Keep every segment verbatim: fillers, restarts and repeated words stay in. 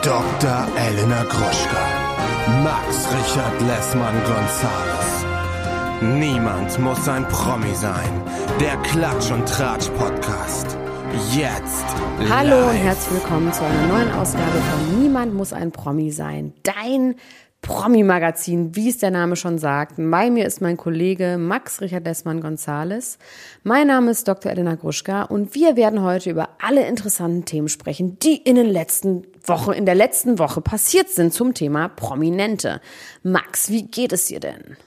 Doktor Elena Gruschka, Max Richard Lessmann-Gonzales. Niemand muss ein Promi sein. Der Klatsch und Tratsch Podcast. Jetzt. Hallo live. und herzlich willkommen zu einer neuen Ausgabe von Niemand muss ein Promi sein. Dein Promi-Magazin, wie es der Name schon sagt. Bei mir ist mein Kollege Max Richard Lessmann-Gonzales. Mein Name ist Doktor Elena Gruschka und wir werden heute über alle interessanten Themen sprechen, die in den letzten Wochen, in der letzten Woche passiert sind zum Thema Prominente. Max, wie geht es dir denn?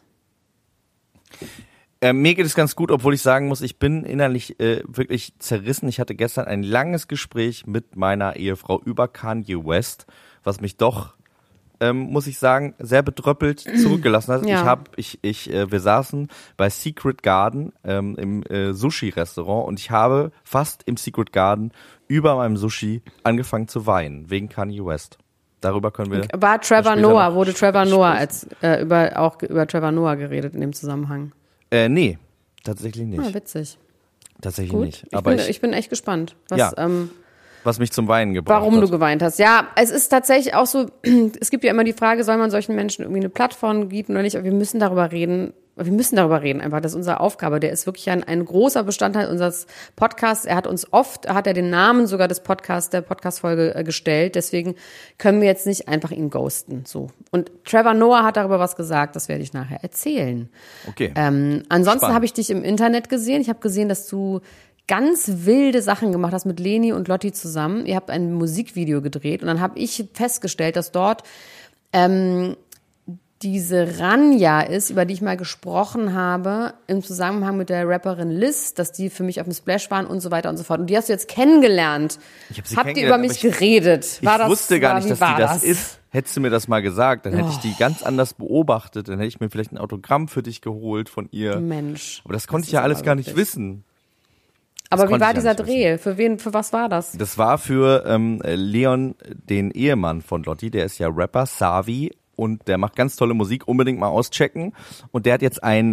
Äh, mir geht es ganz gut, obwohl ich sagen muss, ich bin innerlich äh, wirklich zerrissen. Ich hatte gestern ein langes Gespräch mit meiner Ehefrau über Kanye West, was mich doch, ähm, muss ich sagen, sehr bedröppelt zurückgelassen hat. Ja. Ich hab, ich, ich, äh, wir saßen bei Secret Garden ähm, im äh, Sushi-Restaurant und ich habe fast im Secret Garden über meinem Sushi angefangen zu weinen wegen Kanye West. Darüber können wir. War Trevor später Noah, noch wurde Trevor Noah sprechen. als äh, über auch über Trevor Noah geredet in dem Zusammenhang? Äh, nee, tatsächlich nicht. Ah, witzig. Tatsächlich Gut. nicht. Ich, Aber bin, ich, ich bin echt gespannt, was, Ja. ähm, was mich zum Weinen gebracht warum hat. du geweint hast. Ja, es ist tatsächlich auch so, es gibt ja immer die Frage, soll man solchen Menschen irgendwie eine Plattform bieten oder nicht? Aber wir müssen darüber reden. Wir müssen darüber reden, einfach. Das ist unsere Aufgabe. Der ist wirklich ein, ein großer Bestandteil unseres Podcasts. Er hat uns oft, hat er den Namen sogar des Podcasts, der Podcast-Folge äh, gestellt. Deswegen können wir jetzt nicht einfach ihn ghosten, so. Und Trevor Noah hat darüber was gesagt. Das werde ich nachher erzählen. Okay. Ähm, ansonsten Spannend. habe ich dich im Internet gesehen. Ich habe gesehen, dass du ganz wilde Sachen gemacht hast mit Leni und Lotti zusammen. Ihr habt ein Musikvideo gedreht und dann habe ich festgestellt, dass dort ähm, diese Ranja ist, über die ich mal gesprochen habe, im Zusammenhang mit der Rapperin Liz, dass die für mich auf dem Splash waren und so weiter und so fort. Und die hast du jetzt kennengelernt. Ich hab sie Habt ihr kennengelernt, über mich aber ich- geredet? War ich das, wusste gar war, nicht, wie dass war die das ist. Hättest du mir das mal gesagt, dann hätte ich die ganz anders beobachtet. Dann hätte ich mir vielleicht ein Autogramm für dich geholt von ihr. Mensch. Aber das konnte Das ich ja ist alles aber gar nicht wirklich- wissen. Aber wie konnte war ich ja dieser nicht Dreh? Für wen, für was war das? Das war für ähm, Leon, den Ehemann von Lotti, der ist ja Rapper, Savi. Und der macht ganz tolle Musik, unbedingt mal auschecken. Und der hat jetzt ein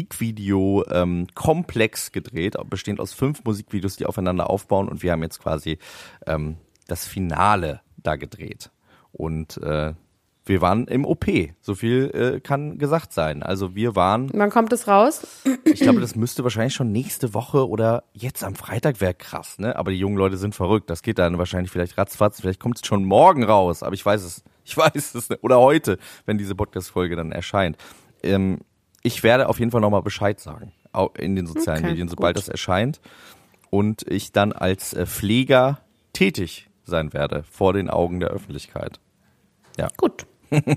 Musikvideo-Komplex gedreht, bestehend aus fünf Musikvideos, die aufeinander aufbauen. Und wir haben jetzt quasi ähm, das Finale da gedreht. Und äh, wir waren im O P, so viel äh, kann gesagt sein. Also wir waren, Wann kommt es raus? ich glaube, das müsste wahrscheinlich schon nächste Woche oder jetzt am Freitag wäre krass, ne? Aber die jungen Leute sind verrückt. Das geht dann wahrscheinlich vielleicht ratzfatz, vielleicht kommt es schon morgen raus, aber ich weiß es, ich weiß es nicht. Oder heute, wenn diese Podcast-Folge dann erscheint. Ähm, ich werde auf jeden Fall nochmal Bescheid sagen, auch in den sozialen Okay, Medien, sobald gut. das erscheint. Und ich dann als äh, Pfleger tätig sein werde vor den Augen der Öffentlichkeit. Ja. Gut.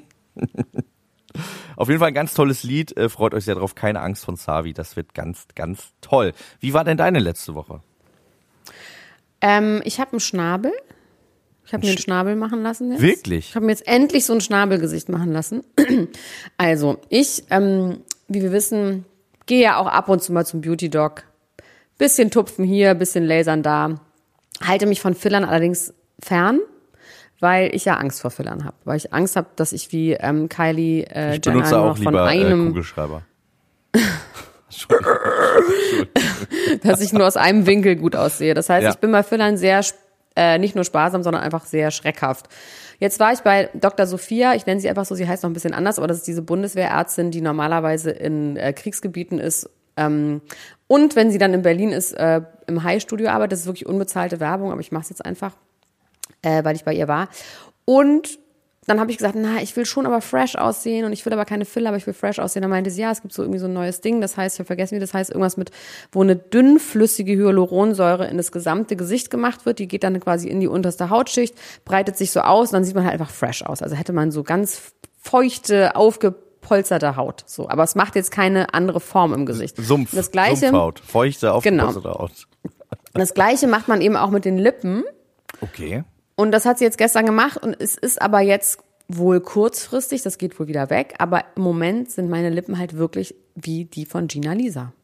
Auf jeden Fall ein ganz tolles Lied. Äh, freut euch sehr drauf. Keine Angst von Savi. Das wird ganz, ganz toll. Wie war denn deine letzte Woche? Ähm, ich habe einen Schnabel. Ich habe mir einen Schnabel machen lassen jetzt. Wirklich? Ich habe mir jetzt endlich so ein Schnabelgesicht machen lassen. Also, ich, ähm, wie wir wissen, gehe ja auch ab und zu mal zum Beauty-Doc. Bisschen tupfen hier, bisschen lasern da. Halte mich von Fillern allerdings fern, weil ich ja Angst vor Fillern habe. Weil ich Angst habe, dass ich wie ähm, Kylie äh, Ich Jenner benutze nur auch noch von lieber äh, einem, Kugelschreiber. dass ich nur aus einem Winkel gut aussehe. Das heißt, Ja. ich bin bei Fillern sehr, äh, nicht nur sparsam, sondern einfach sehr schreckhaft. Jetzt war ich bei Doktor Sophia, ich nenne sie einfach so, sie heißt noch ein bisschen anders, aber das ist diese Bundeswehrärztin, die normalerweise in äh, Kriegsgebieten ist. Ähm, und wenn sie dann in Berlin ist, äh, im High-Studio arbeitet, das ist wirklich unbezahlte Werbung, aber ich mache es jetzt einfach, äh, weil ich bei ihr war. Und dann habe ich gesagt, na, ich will schon aber fresh aussehen und ich will aber keine Filler, aber ich will fresh aussehen. Dann meinte sie, ja, es gibt so irgendwie so ein neues Ding, das heißt, ich habe vergessen, wie das heißt, irgendwas mit, wo eine dünnflüssige Hyaluronsäure in das gesamte Gesicht gemacht wird, die geht dann quasi in die unterste Hautschicht, breitet sich so aus und dann sieht man halt einfach fresh aus. Also hätte man so ganz feuchte, aufgepolsterte Haut. So, aber es macht jetzt keine andere Form im Gesicht. Sumpf, das Gleiche, Sumpfhaut, feuchte, aufgepolsterte Genau. Haut. das Gleiche macht man eben auch mit den Lippen. Okay. Und das hat sie jetzt gestern gemacht und es ist aber jetzt wohl kurzfristig, das geht wohl wieder weg, aber im Moment sind meine Lippen halt wirklich wie die von Gina Lisa.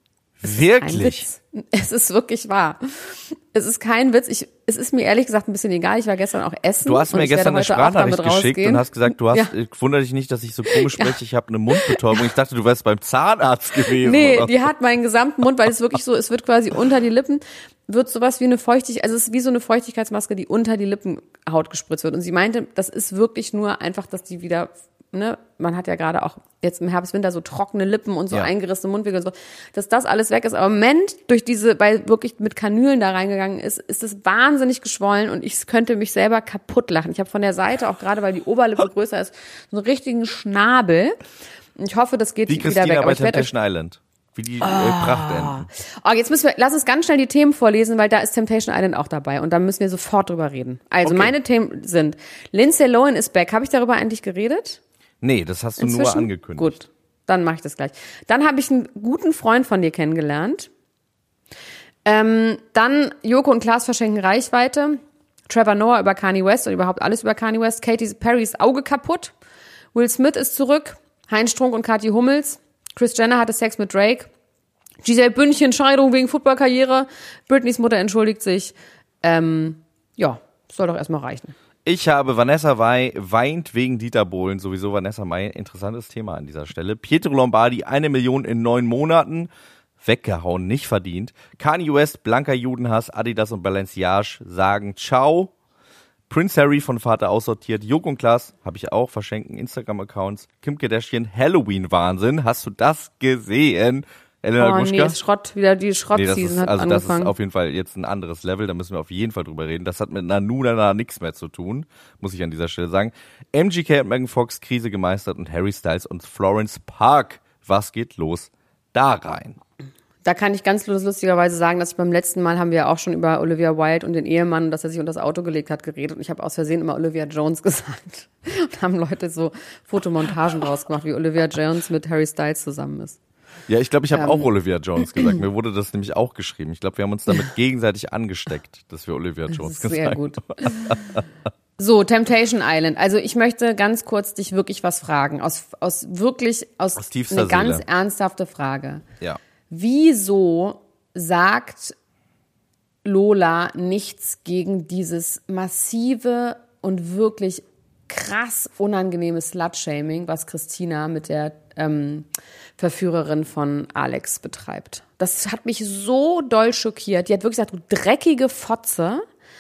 Es Wirklich? Ist kein Witz. Es ist wirklich wahr. Es ist kein Witz. Ich, es ist mir ehrlich gesagt ein bisschen egal. Ich war gestern auch essen. Du hast mir gestern eine Sprachnachricht geschickt und hast gesagt, du hast, ja. ich wundere dich nicht, dass ich so komisch spreche, ja. Ich habe eine Mundbetäubung. Ich dachte, du wärst beim Zahnarzt gewesen. Nee, oder? Die hat meinen gesamten Mund, weil es wirklich so, es wird quasi unter die Lippen, wird sowas wie eine Feuchtigkeit, also es ist wie so eine Feuchtigkeitsmaske, die unter die Lippenhaut gespritzt wird. Und sie meinte, das ist wirklich nur einfach, dass die wieder, ne, man hat ja gerade auch jetzt im Herbst, Winter so trockene Lippen und so ja. eingerissene Mundwinkel und so, dass das alles weg ist. Aber im Moment, durch diese, weil wirklich mit Kanülen da reingegangen ist, ist es wahnsinnig geschwollen und ich könnte mich selber kaputt lachen. Ich habe von der Seite, auch gerade weil die Oberlippe größer ist, so einen richtigen Schnabel. Und ich hoffe, das geht wie wieder Christina weg. Aber bei ich werde Temptation Island. Wie die oh. äh, Prachtenten. Oh, jetzt müssen wir, lass uns ganz schnell die Themen vorlesen, weil da ist Temptation Island auch dabei und da müssen wir sofort drüber reden. Also okay. Meine Themen sind, Lindsay Lohan ist back. Habe ich darüber eigentlich geredet? Nee, das hast du Inzwischen? nur angekündigt. Gut, dann mache ich das gleich. Dann habe ich einen guten Freund von dir kennengelernt. Ähm, dann Joko und Klaas verschenken Reichweite. Trevor Noah über Kanye West und überhaupt alles über Kanye West. Katy Perrys Auge kaputt. Will Smith ist zurück. Heinz Strunk und Kathi Hummels. Kris Jenner hatte Sex mit Drake. Giselle Bündchen, Scheidung wegen Footballkarriere. Britneys Mutter entschuldigt sich. Ähm, ja, soll doch erstmal reichen. Ich habe Vanessa Mai weint wegen Dieter Bohlen. Sowieso Vanessa Mai, interessantes Thema an dieser Stelle. Pietro Lombardi, eine Million in neun Monaten. Weggehauen, nicht verdient. Kanye West, blanker Judenhass. Adidas und Balenciaga sagen Ciao. Prince Harry von Vater aussortiert. Joko und Klaas habe ich auch, verschenken Instagram-Accounts. Kim Kardashian, Halloween-Wahnsinn. Hast du das gesehen? Elena oh Gruschka? nee, ist Schrott, wieder die Schrott-Season nee, hat also angefangen. Das ist auf jeden Fall jetzt ein anderes Level, da müssen wir auf jeden Fall drüber reden. Das hat mit Nanuna nichts mehr zu tun, muss ich an dieser Stelle sagen. M G K und Megan Fox, Krise gemeistert und Harry Styles und Florence Park. Was geht los da rein? Da kann ich ganz lustigerweise sagen, dass ich beim letzten Mal haben wir ja auch schon über Olivia Wilde und den Ehemann, dass er sich unter das Auto gelegt hat, geredet. Und ich habe aus Versehen immer Olivia Jones gesagt. Und haben Leute so Fotomontagen draus gemacht, wie Olivia Jones mit Harry Styles zusammen ist. Ja, ich glaube, ich habe ähm. auch Olivia Jones gesagt. Mir wurde das nämlich auch geschrieben. Ich glaube, wir haben uns damit gegenseitig angesteckt, dass wir Olivia Jones das ist gesagt sehr gut. So, Temptation Island. Also ich möchte ganz kurz dich wirklich was fragen. Aus, aus wirklich, aus, aus tiefster eine ganz Seele. ernsthafte Frage. Ja. Wieso sagt Lola nichts gegen dieses massive und wirklich krass unangenehme Slut-Shaming, was Christina mit der ähm, Verführerin von Alex betreibt? Das hat mich so doll schockiert. Die hat wirklich gesagt, du dreckige Fotze,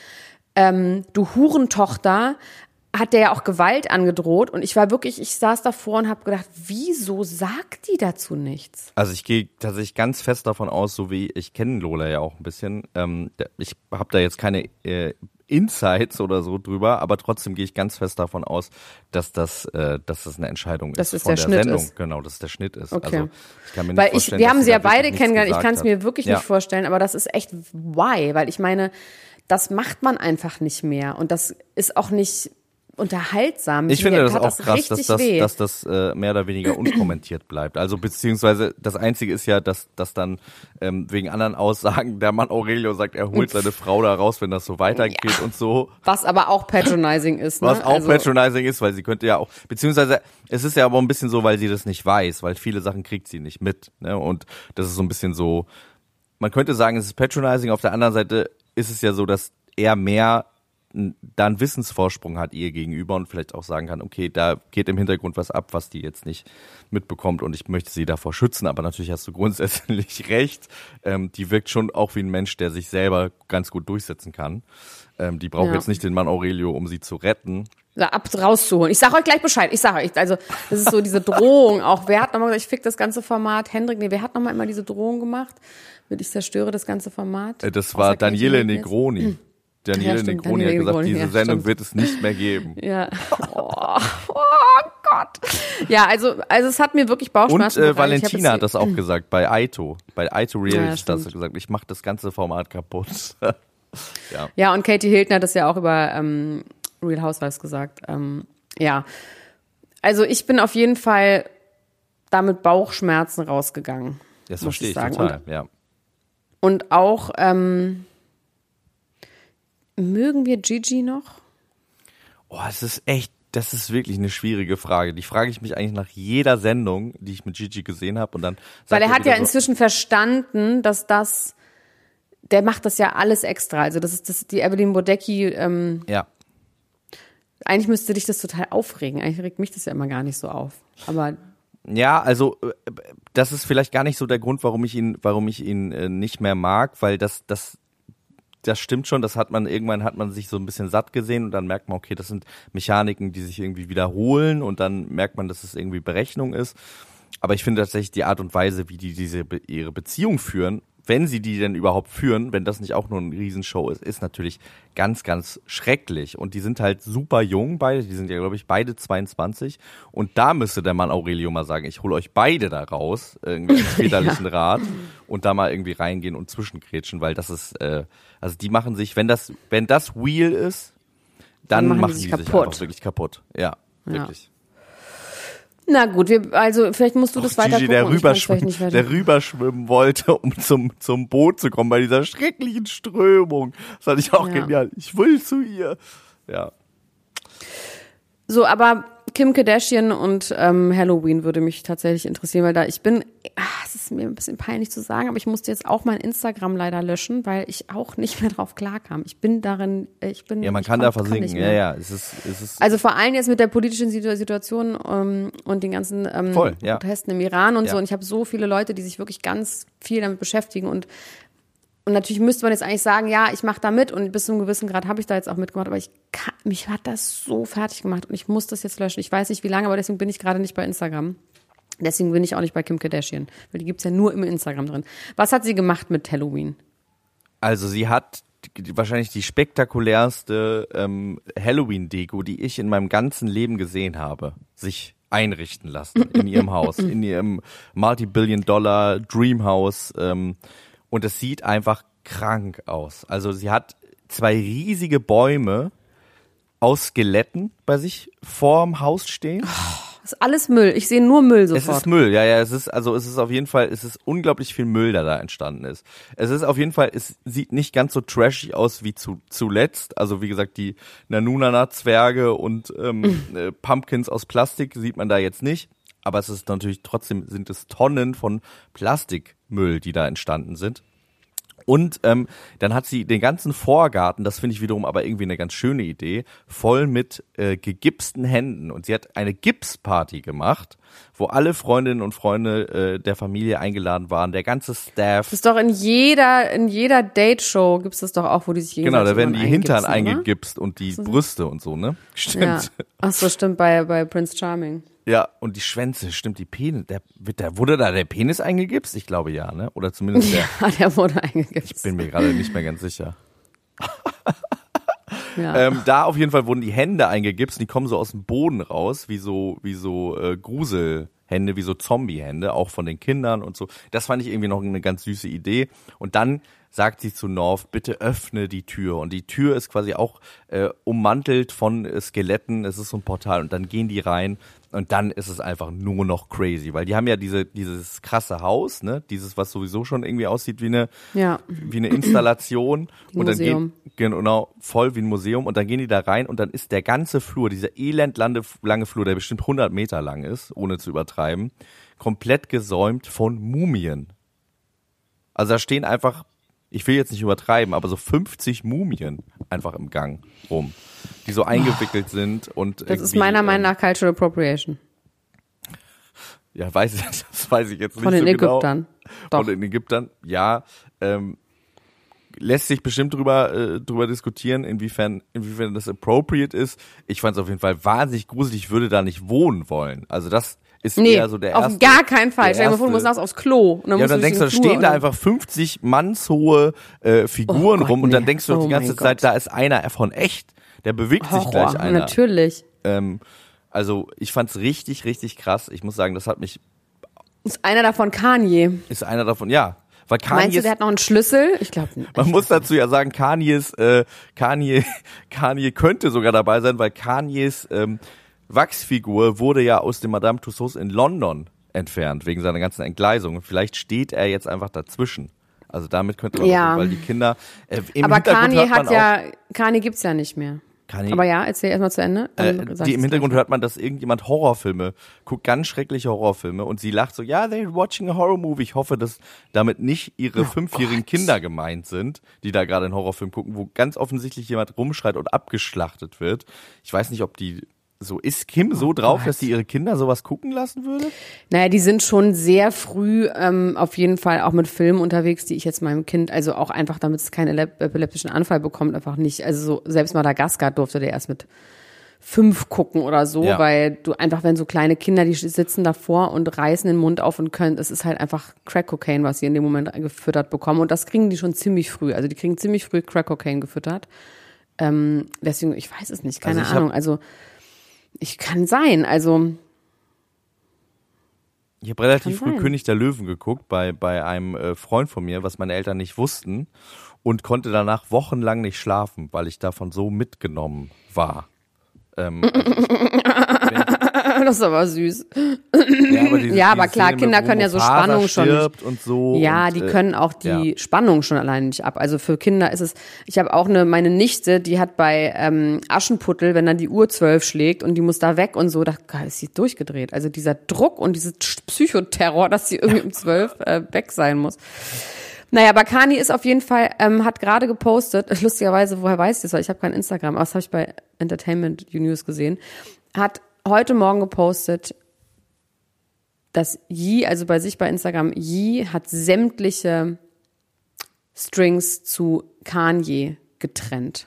ähm, du Hurentochter, hat der ja auch Gewalt angedroht und ich war wirklich, ich saß davor und habe gedacht, wieso sagt die dazu nichts? Also ich gehe tatsächlich ganz fest davon aus, so wie ich kenne Lola ja auch ein bisschen, ähm, ich habe da jetzt keine äh, Insights oder so drüber, aber trotzdem gehe ich ganz fest davon aus, dass das, äh, dass das eine Entscheidung dass ist es von der der Schnitt Sendung. Ist. Genau, dass es der Schnitt ist. Okay. Also ich kann mir nicht weil vorstellen, ich, wir dass haben sie sie ja da wirklich beide nichts kennengelernt, ich gesagt kann es hat. mir wirklich Ja. nicht vorstellen, aber das ist echt why, weil ich meine, das macht man einfach nicht mehr und das ist auch nicht unterhaltsam. Ich finde das auch das krass, dass das, weh. dass das äh, mehr oder weniger unkommentiert bleibt. Also beziehungsweise das Einzige ist ja, dass, dass dann ähm, wegen anderen Aussagen der Mann Aurelio sagt, er holt seine Frau da raus, wenn das so weitergeht Ja. und so. Was aber auch patronizing ist. Ne? Was auch also, patronizing ist, weil sie könnte ja auch, beziehungsweise es ist ja aber ein bisschen so, weil sie das nicht weiß, weil viele Sachen kriegt sie nicht mit. Ne? Und das ist so ein bisschen so, man könnte sagen, es ist patronizing, auf der anderen Seite ist es ja so, dass er mehr da einen Wissensvorsprung hat ihr gegenüber und vielleicht auch sagen kann, okay, da geht im Hintergrund was ab, was die jetzt nicht mitbekommt und ich möchte sie davor schützen, aber natürlich hast du grundsätzlich recht. Ähm, die wirkt schon auch wie ein Mensch, der sich selber ganz gut durchsetzen kann. Ähm, die braucht Ja. jetzt nicht den Mann Aurelio, um sie zu retten. da ab rauszuholen. Ich sag euch gleich Bescheid. Ich sag euch, also das ist so diese Drohung auch. Wer hat nochmal gesagt, ich fick das ganze Format? Hendrik, nee, wer hat nochmal immer diese Drohung gemacht? Ich zerstöre das ganze Format. Äh, das war Außer Katie Daniele Higgins. Negroni. Daniele Ja, stimmt, Negroni Daniele hat gesagt, Negroni, diese ja, Sendung stimmt. wird es nicht mehr geben. Ja. Oh, oh Gott. Ja, also, also es hat mir wirklich Und Bauchschmerzen äh, bereitet. Ich hab Valentina jetzt- hat das auch gesagt, bei Aito. Bei Aito Reality Ja, hat das stimmt. gesagt, ich mache das ganze Format kaputt. ja. Ja, und Katie Hilton hat das ja auch über ähm, Real Housewives gesagt. Ähm, ja, also ich bin auf jeden Fall da mit Bauchschmerzen rausgegangen. Das muss verstehe ich sagen. total, ja. Und auch, ähm, mögen wir Gigi noch? Oh, es ist echt Das ist wirklich eine schwierige Frage. Die frage ich mich eigentlich nach jeder Sendung, die ich mit Gigi gesehen habe. Und dann Weil er hat ja so, inzwischen verstanden, dass das, der macht das ja alles extra. Also das ist das, die Evelyn Bodecki, ähm, ja. eigentlich müsste dich das total aufregen. Eigentlich regt mich das ja immer gar nicht so auf. Aber ja, also das ist vielleicht gar nicht so der Grund, warum ich ihn, warum ich ihn äh, nicht mehr mag, weil das, das Das stimmt schon, das hat man, irgendwann hat man sich so ein bisschen satt gesehen und dann merkt man, okay, das sind Mechaniken, die sich irgendwie wiederholen und dann merkt man, dass es irgendwie Berechnung ist. Aber ich finde tatsächlich die Art und Weise, wie die diese ihre Beziehung führen, wenn sie die denn überhaupt führen, wenn das nicht auch nur eine Riesenshow ist, ist natürlich ganz, ganz schrecklich. Und die sind halt super jung beide, die sind ja, glaube ich, beide zweiundzwanzig. Und da müsste der Mann Aurelio mal sagen, ich hole euch beide da raus, irgendwie als väterlichen ja. Rat und da mal irgendwie reingehen und zwischengrätschen, weil das ist, äh, also die machen sich, wenn das, wenn das Wheel ist, dann, dann machen, machen die sich, die sich einfach wirklich kaputt. Ja, ja. wirklich. Na gut, wir, also vielleicht musst du das weiter Gigi, gucken. der rüberschwimmen, der rüberschwimmen wollte, um zum zum Boot zu kommen bei dieser schrecklichen Strömung. Das fand ich auch ja. genial. Ich will zu ihr. Ja. So, aber Kim Kardashian und ähm, Halloween würde mich tatsächlich interessieren, weil da ich bin, ach, es ist mir ein bisschen peinlich zu sagen, aber ich musste jetzt auch mein Instagram leider löschen, weil ich auch nicht mehr drauf klarkam. Ich bin darin, ich bin ja, man ich kann komm, da versinken. Ja, ja, es ist, es ist also vor allem jetzt mit der politischen Situation ähm, und den ganzen ähm, Voll, ja. Protesten im Iran und ja. so. Und ich habe so viele Leute, die sich wirklich ganz viel damit beschäftigen und Und natürlich müsste man jetzt eigentlich sagen, ja, ich mache da mit und bis zu einem gewissen Grad habe ich da jetzt auch mitgemacht, aber ich kann, mich hat das so fertig gemacht und ich muss das jetzt löschen. Ich weiß nicht wie lange, aber deswegen bin ich gerade nicht bei Instagram. Deswegen bin ich auch nicht bei Kim Kardashian, weil die gibt's ja nur im Instagram drin. Was hat sie gemacht mit Halloween? Also sie hat die, wahrscheinlich die spektakulärste ähm, Halloween-Deko, die ich in meinem ganzen Leben gesehen habe, sich einrichten lassen in ihrem Haus, in ihrem Multi-Billion-Dollar Dreamhouse. Ähm, Und es sieht einfach krank aus. Also sie hat zwei riesige Bäume aus Skeletten bei sich vorm Haus stehen. Oh, das ist alles Müll. Ich sehe nur Müll sofort. Es ist Müll, ja, ja. Es ist also es ist auf jeden Fall, es ist unglaublich viel Müll, der da entstanden ist. Es ist auf jeden Fall, es sieht nicht ganz so trashig aus wie zu, zuletzt. Also wie gesagt, die Nanunana-Zwerge und ähm, äh, Pumpkins aus Plastik sieht man da jetzt nicht. Aber es ist natürlich trotzdem, sind es Tonnen von Plastikmüll, die da entstanden sind. Und ähm, dann hat sie den ganzen Vorgarten, das finde ich wiederum aber irgendwie eine ganz schöne Idee, voll mit äh, gegipsten Händen. Und sie hat eine Gipsparty gemacht, wo alle Freundinnen und Freunde äh, der Familie eingeladen waren, der ganze Staff. Das ist doch in jeder in jeder Date-Show gibt es das doch auch, wo die sich gegenseitig Genau, da werden die Hintern oder? eingegipst und die Brüste und so, ne? Stimmt. Ja. Ach so, stimmt, bei, bei Prince Charming. Ja, und die Schwänze, stimmt, die Penis, der, wird der, wurde da der Penis eingegipst? Ich glaube ja, ne? Oder zumindest der. Ja, der wurde eingegipst. Ich bin mir gerade nicht mehr ganz sicher. Ja. Ähm, da auf jeden Fall wurden die Hände eingegipst, die kommen so aus dem Boden raus, wie so, wie so äh, Gruselhände, wie so Zombie-Hände, auch von den Kindern und so. Das fand ich irgendwie noch eine ganz süße Idee. Und dann sagt sie zu North, bitte öffne die Tür. Und die Tür ist quasi auch äh, ummantelt von äh, Skeletten, es ist so ein Portal. Und dann gehen die rein und dann ist es einfach nur noch crazy. Weil die haben ja diese dieses krasse Haus, ne, dieses, was sowieso schon irgendwie aussieht wie eine, ja. wie eine Installation. Und dann Museum. gehen, genau, voll wie ein Museum. Und dann gehen die da rein und dann ist der ganze Flur, dieser elendlange Flur, der bestimmt hundert Meter lang ist, ohne zu übertreiben, komplett gesäumt von Mumien. Also da stehen einfach, ich will jetzt nicht übertreiben, aber so fünfzig Mumien einfach im Gang rum, die so eingewickelt oh. sind. Und das ist meiner Meinung nach ähm, Cultural Appropriation. Ja, weiß ich, das weiß ich jetzt nicht Von den so genau. Ägyptern. Doch. Von den Ägyptern, ja. Ähm, lässt sich bestimmt drüber äh, drüber diskutieren, inwiefern inwiefern das appropriate ist. Ich fand es auf jeden Fall wahnsinnig gruselig. Ich würde da nicht wohnen wollen. Also das ist nee, eher so der erste. auf gar keinen Fall. Stell dir mal vor, du musst aufs Klo. Und dann ja, musst dann du denkst du, da stehen da einfach fünfzig mannshohe äh, Figuren oh Gott, rum und dann nee. denkst du oh die ganze Zeit, Gott. da ist einer von echt. Der bewegt sich Horror, gleich einer. Natürlich. Ähm, also ich fand's richtig, richtig krass. Ich muss sagen, das hat mich... Ist einer davon Kanye? Ist einer davon, ja. Weil Kanye Meinst du, der hat noch einen Schlüssel? Ich glaube nicht. Man muss dazu ja sagen, Kanyes, äh, Kanye, Kanye könnte sogar dabei sein, weil Kanyes ähm, Wachsfigur wurde ja aus dem Madame Tussauds in London entfernt, wegen seiner ganzen Entgleisung. Vielleicht steht er jetzt einfach dazwischen. Also damit könnte man, ja. auch, weil die Kinder... Äh, im Aber Hintergrund Kanye hat hat man ja, Kanye gibt's ja nicht mehr. Kann ich, Aber ja, erzähl erstmal zu Ende. Äh, die, Im Hintergrund hört man, dass irgendjemand Horrorfilme guckt, ganz schreckliche Horrorfilme und sie lacht so, ja, they're watching a horror movie. Ich hoffe, dass damit nicht ihre oh fünfjährigen Gott. Kinder gemeint sind, die da gerade einen Horrorfilm gucken, wo ganz offensichtlich jemand rumschreit und abgeschlachtet wird. Ich weiß nicht, ob die so, ist Kim so oh drauf, Gott. dass sie ihre Kinder sowas gucken lassen würde? Naja, die sind schon sehr früh ähm, auf jeden Fall auch mit Filmen unterwegs, die ich jetzt meinem Kind, also auch einfach, damit es keinen epileptischen Anfall bekommt, einfach nicht. Also so, selbst Madagaskar durfte der erst mit fünf gucken oder so, ja. weil du einfach, wenn so kleine Kinder, die sitzen davor und reißen den Mund auf und können, es ist halt einfach Crack-Cocaine, was sie in dem Moment gefüttert bekommen. Und das kriegen die schon ziemlich früh. Also die kriegen ziemlich früh Crack-Cocaine gefüttert. Ähm, deswegen, ich weiß es nicht, keine also Ahnung. Hab, also Ich kann sein, also. Ich habe relativ früh sein. König der Löwen geguckt bei bei einem äh, Freund von mir, was meine Eltern nicht wussten und konnte danach wochenlang nicht schlafen, weil ich davon so mitgenommen war. Ähm, also ich, wenn, das ist aber süß. Ja, aber, diese, ja, aber klar, Szene Kinder können ja so Spannung schon nicht. Und so ja, und, die können auch die ja. Spannung schon alleine nicht ab. Also für Kinder ist es, ich habe auch eine, meine Nichte, die hat bei ähm, Aschenputtel, wenn dann die Uhr zwölf schlägt und die muss da weg und so, da ist sie durchgedreht. Also dieser Druck und dieses Psychoterror, dass sie irgendwie um zwölf äh, weg sein muss. Naja, Bakani ist auf jeden Fall, ähm, hat gerade gepostet, lustigerweise, woher weiß ich das, weil ich habe kein Instagram, aber das habe ich bei Entertainment News gesehen, hat heute Morgen gepostet, dass Yee, also bei sich bei Instagram, Yee hat sämtliche Strings zu Kanye getrennt.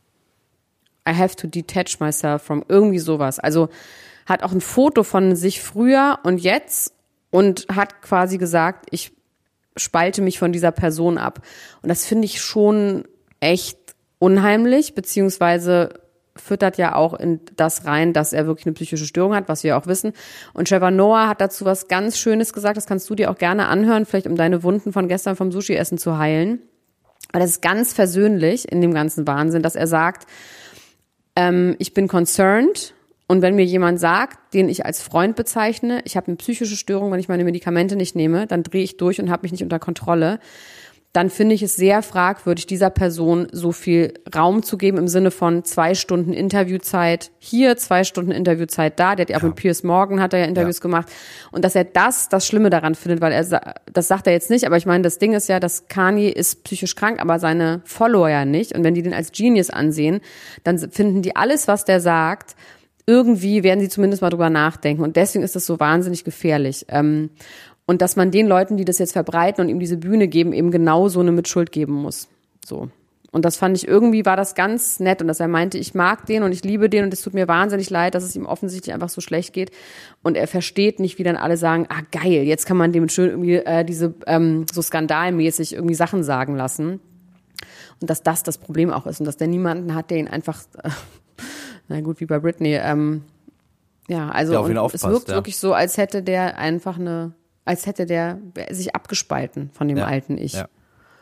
I have to detach myself from irgendwie sowas. Also hat auch ein Foto von sich früher und jetzt und hat quasi gesagt, ich spalte mich von dieser Person ab. Und das finde ich schon echt unheimlich, beziehungsweise füttert ja auch in das rein, dass er wirklich eine psychische Störung hat, was wir auch wissen. Und Trevor Noah hat dazu was ganz Schönes gesagt, das kannst du dir auch gerne anhören, vielleicht um deine Wunden von gestern vom Sushi-Essen zu heilen. Aber das ist ganz versöhnlich in dem ganzen Wahnsinn, dass er sagt, ähm, ich bin concerned. Und wenn mir jemand sagt, den ich als Freund bezeichne, ich habe eine psychische Störung, wenn ich meine Medikamente nicht nehme, dann drehe ich durch und habe mich nicht unter Kontrolle, dann finde ich es sehr fragwürdig, dieser Person so viel Raum zu geben im Sinne von zwei Stunden Interviewzeit hier, zwei Stunden Interviewzeit da. Der hat ja auch mit Piers Morgan hat er ja Interviews ja. gemacht. Und dass er das, das Schlimme daran findet, weil er, das sagt er jetzt nicht, aber ich meine, das Ding ist ja, dass Kanye ist psychisch krank, aber seine Follower ja nicht. Und wenn die den als Genius ansehen, dann finden die alles, was der sagt, irgendwie werden sie zumindest mal drüber nachdenken. Und deswegen ist das so wahnsinnig gefährlich. Ähm, und dass man den Leuten, die das jetzt verbreiten und ihm diese Bühne geben, eben genau so eine Mitschuld geben muss. So. Und das fand ich, irgendwie war das ganz nett. Und dass er meinte, ich mag den und ich liebe den und es tut mir wahnsinnig leid, dass es ihm offensichtlich einfach so schlecht geht. Und er versteht nicht, wie dann alle sagen, ah geil, jetzt kann man dem schön irgendwie äh, diese ähm, so skandalmäßig irgendwie Sachen sagen lassen. Und dass das das Problem auch ist und dass der niemanden hat, der ihn einfach... Äh, na gut, wie bei Britney. Ähm, ja, also der auf ihn und aufpasst, es wirkt ja. wirklich so, als hätte der einfach eine, als hätte der sich abgespalten von dem ja. alten Ich. Ja.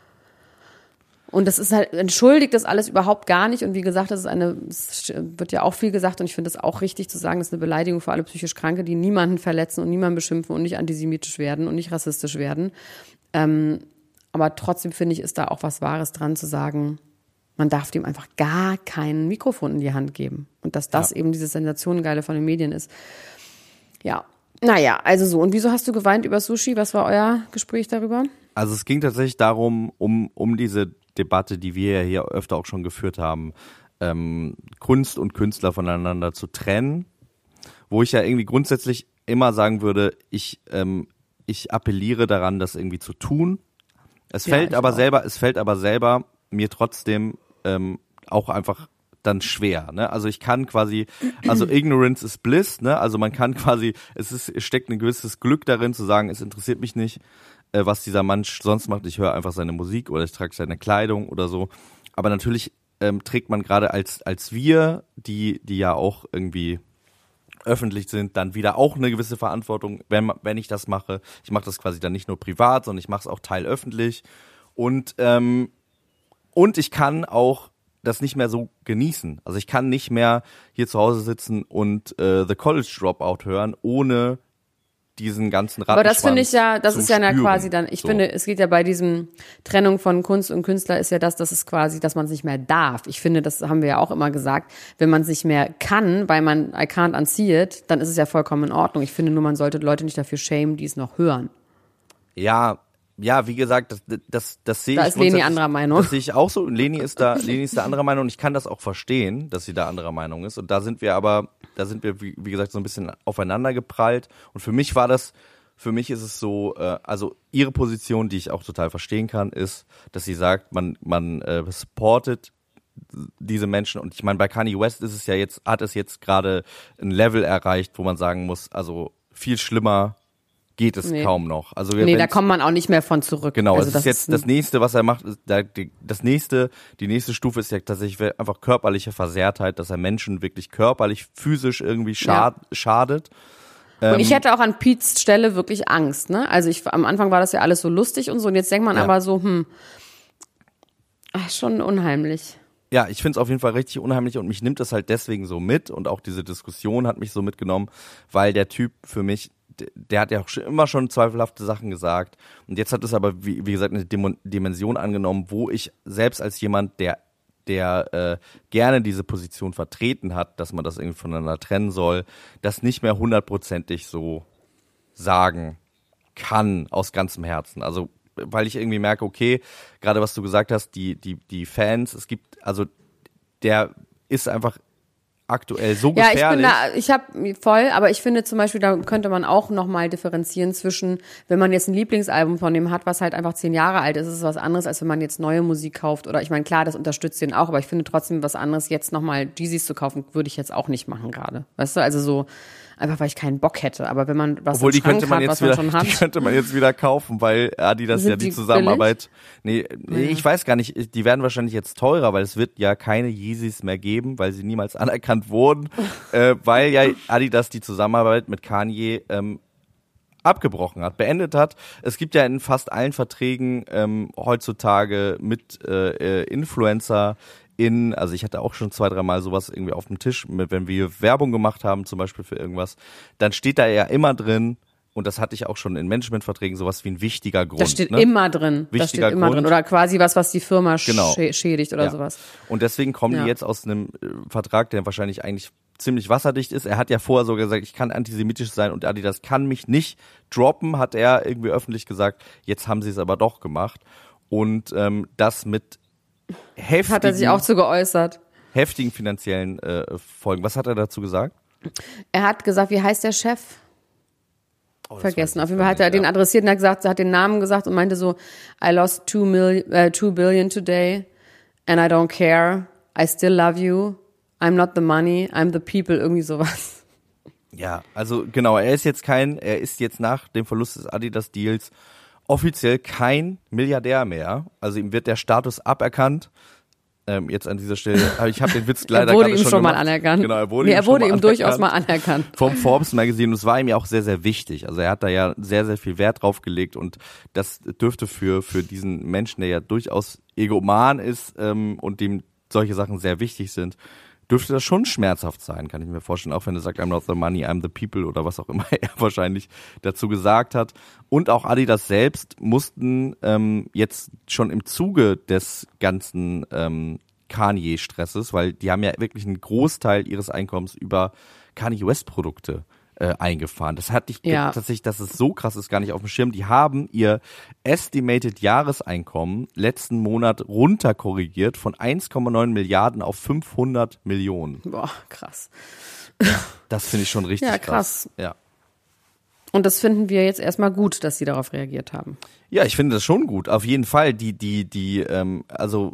Und das ist halt, entschuldigt das alles überhaupt gar nicht. Und wie gesagt, das ist eine, es wird ja auch viel gesagt und ich finde es auch richtig zu sagen, das ist eine Beleidigung für alle psychisch Kranke, die niemanden verletzen und niemanden beschimpfen und nicht antisemitisch werden und nicht rassistisch werden. Ähm, aber trotzdem finde ich, ist da auch was Wahres dran zu sagen, man darf dem einfach gar kein Mikrofon in die Hand geben. Und dass das ja. eben dieses Sensationengeile von den Medien ist. Ja, naja, also so. Und wieso hast du geweint über Sushi? Was war euer Gespräch darüber? Also es ging tatsächlich darum, um, um diese Debatte, die wir ja hier öfter auch schon geführt haben, ähm, Kunst und Künstler voneinander zu trennen. Wo ich ja irgendwie grundsätzlich immer sagen würde, ich, ähm, ich appelliere daran, das irgendwie zu tun. Es ja, fällt aber auch. selber, es fällt aber selber mir trotzdem ähm, auch einfach dann schwer, ne? Also ich kann quasi, also Ignorance is bliss, ne? Also man kann quasi, es ist, es steckt ein gewisses Glück darin zu sagen, es interessiert mich nicht, äh, was dieser Mann sonst macht. Ich höre einfach seine Musik oder ich trage seine Kleidung oder so. Aber natürlich ähm, trägt man gerade als als wir, die die ja auch irgendwie öffentlich sind, dann wieder auch eine gewisse Verantwortung, wenn wenn ich das mache. Ich mache das quasi dann nicht nur privat, sondern ich mache es auch teilöffentlich und ähm, Und ich kann auch das nicht mehr so genießen. Also ich kann nicht mehr hier zu Hause sitzen und äh, The College Dropout hören, ohne diesen ganzen Aber das finde ich ja, das zu ist ja na spüren. quasi dann, ich So. finde, es geht ja bei diesem Trennung von Kunst und Künstler ist ja das, dass es quasi, dass man es nicht mehr darf. Ich finde, das haben wir ja auch immer gesagt, wenn man es nicht mehr kann, weil man I can't unsee it, dann ist es ja vollkommen in Ordnung. Ich finde nur, man sollte Leute nicht dafür schämen, die es noch hören. Ja, ja, wie gesagt, das, das, das sehe Da ich. ist Leni grundsätzlich- anderer Meinung. Das sehe ich auch so. Und Leni ist da, Leni ist da anderer Meinung und ich kann das auch verstehen, dass sie da anderer Meinung ist. Und da sind wir aber, da sind wir, wie, wie gesagt, so ein bisschen aufeinander geprallt. Und für mich war das, für mich ist es so, äh, also ihre Position, die ich auch total verstehen kann, ist, dass sie sagt, man, man äh, supportet diese Menschen. Und ich meine, bei Kanye West ist es ja jetzt, hat es jetzt gerade ein Level erreicht, wo man sagen muss, also viel schlimmer geht es Nee. kaum noch. Also Nee, da wenn's- kommt man auch nicht mehr von zurück. Genau, also es ist jetzt das nächste, was er macht, ist da, die, das nächste, die nächste Stufe ist ja tatsächlich einfach körperliche Versehrtheit, dass er Menschen wirklich körperlich, physisch irgendwie schad, schadet. Und ich hätte auch an Pete's Stelle wirklich Angst, ne? Also ich, am Anfang war das ja alles so lustig und so und jetzt denkt man Ja. aber so, hm, ach, schon unheimlich. Ja, ich finde es auf jeden Fall richtig unheimlich und mich nimmt das halt deswegen so mit und auch diese Diskussion hat mich so mitgenommen, weil der Typ für mich, der, der hat ja auch schon, immer schon zweifelhafte Sachen gesagt und jetzt hat es aber, wie, wie gesagt, eine Demo- Dimension angenommen, wo ich selbst als jemand, der der äh, gerne diese Position vertreten hat, dass man das irgendwie voneinander trennen soll, das nicht mehr hundertprozentig so sagen kann aus ganzem Herzen. Also weil ich irgendwie merke, okay, gerade was du gesagt hast, die die die Fans, es gibt, also der ist einfach aktuell so Ja, gefährlich. ich bin da, ich habe voll, aber ich finde zum Beispiel, da könnte man auch nochmal differenzieren zwischen, wenn man jetzt ein Lieblingsalbum von dem hat, was halt einfach zehn Jahre alt ist, ist es was anderes, als wenn man jetzt neue Musik kauft. Oder ich meine, klar, das unterstützt den auch, aber ich finde trotzdem was anderes, jetzt nochmal Yeezys zu kaufen, würde ich jetzt auch nicht machen gerade. Weißt du, also so, einfach weil ich keinen Bock hätte. Aber wenn man was Obwohl im die Schrank könnte man hat, jetzt was man wieder, schon hat. die könnte man jetzt wieder kaufen, weil Adidas Sind ja die, die Zusammenarbeit. Nee, nee, Ja. ich weiß gar nicht. Die werden wahrscheinlich jetzt teurer, weil es wird ja keine Yeezys mehr geben, weil sie niemals anerkannt wurden, äh, weil ja Adidas die Zusammenarbeit mit Kanye ähm, abgebrochen hat, beendet hat. Es gibt ja in fast allen Verträgen ähm, heutzutage mit äh, äh, Influencer in, also ich hatte auch schon zwei, dreimal sowas irgendwie auf dem Tisch, mit, wenn wir Werbung gemacht haben, zum Beispiel für irgendwas, dann steht da ja immer drin, und das hatte ich auch schon in Managementverträgen, sowas wie ein wichtiger Grund. Das steht ne? immer drin. Das Wichtiger steht immer Grund. drin. Oder quasi was, was die Firma Genau. schä- schädigt oder Ja. sowas. Und deswegen kommen Ja. die jetzt aus einem äh, Vertrag, der wahrscheinlich eigentlich ziemlich wasserdicht ist. Er hat ja vorher sogar gesagt, ich kann antisemitisch sein und Adidas kann mich nicht droppen, hat er irgendwie öffentlich gesagt. Jetzt haben sie es aber doch gemacht. Und ähm, das mit heftigen, Hat er sich auch zu geäußert. heftigen finanziellen äh, Folgen. Was hat er dazu gesagt? Er hat gesagt, wie heißt der Chef? Oh, das Vergessen. weiß Auf ich jeden Fall gar hat er nicht, den ja. adressiert und hat gesagt, er hat den Namen gesagt und meinte so, I lost two million, äh, two billion today and I don't care. I still love you. I'm not the money, I'm the people, irgendwie sowas. Ja, also genau, er ist jetzt kein, er ist jetzt nach dem Verlust des Adidas-Deals offiziell kein Milliardär mehr. Also ihm wird der Status aberkannt. Ähm, jetzt an dieser Stelle, aber ich habe den Witz leider er wurde gerade ihm schon schon mal gemacht. anerkannt. Genau, er wurde nee, ihm er schon wurde mal ihm durchaus mal anerkannt. anerkannt. Vom Forbes Magazine, und es war ihm ja auch sehr, sehr wichtig. Also er hat da ja sehr, sehr viel Wert drauf gelegt und das dürfte für für diesen Menschen, der ja durchaus egoman ist ähm, und dem solche Sachen sehr wichtig sind, dürfte das schon schmerzhaft sein, kann ich mir vorstellen, auch wenn er sagt, I'm not the money, I'm the people oder was auch immer er wahrscheinlich dazu gesagt hat. Und auch Adidas selbst mussten ähm, jetzt schon im Zuge des ganzen ähm, Kanye-Stresses, weil die haben ja wirklich einen Großteil ihres Einkommens über Kanye West-Produkte äh, eingefahren. Das hatte ich Ja. tatsächlich, dass es so krass ist, gar nicht auf dem Schirm. Die haben ihr Estimated Jahreseinkommen letzten Monat runterkorrigiert von eins Komma neun Milliarden auf fünfhundert Millionen. Boah, krass. Das finde ich schon richtig Ja, krass. krass. Ja. Und das finden wir jetzt erstmal gut, dass sie darauf reagiert haben. Ja, ich finde das schon gut. Auf jeden Fall. Die, die, die, ähm, also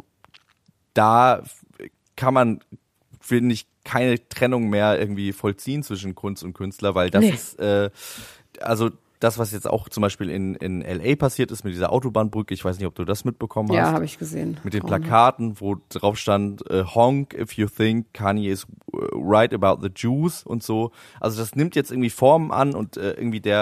da kann man, finde ich, keine Trennung mehr irgendwie vollziehen zwischen Kunst und Künstler, weil das Nee. ist, äh, also das, was jetzt auch zum Beispiel in, in L A passiert ist mit dieser Autobahnbrücke, ich weiß nicht, ob du das mitbekommen Ja, hast. habe ich gesehen. Mit den Oh. Plakaten, wo drauf stand, äh, honk if you think Kanye is right about the Jews und so. Also das nimmt jetzt irgendwie Formen an und äh, irgendwie der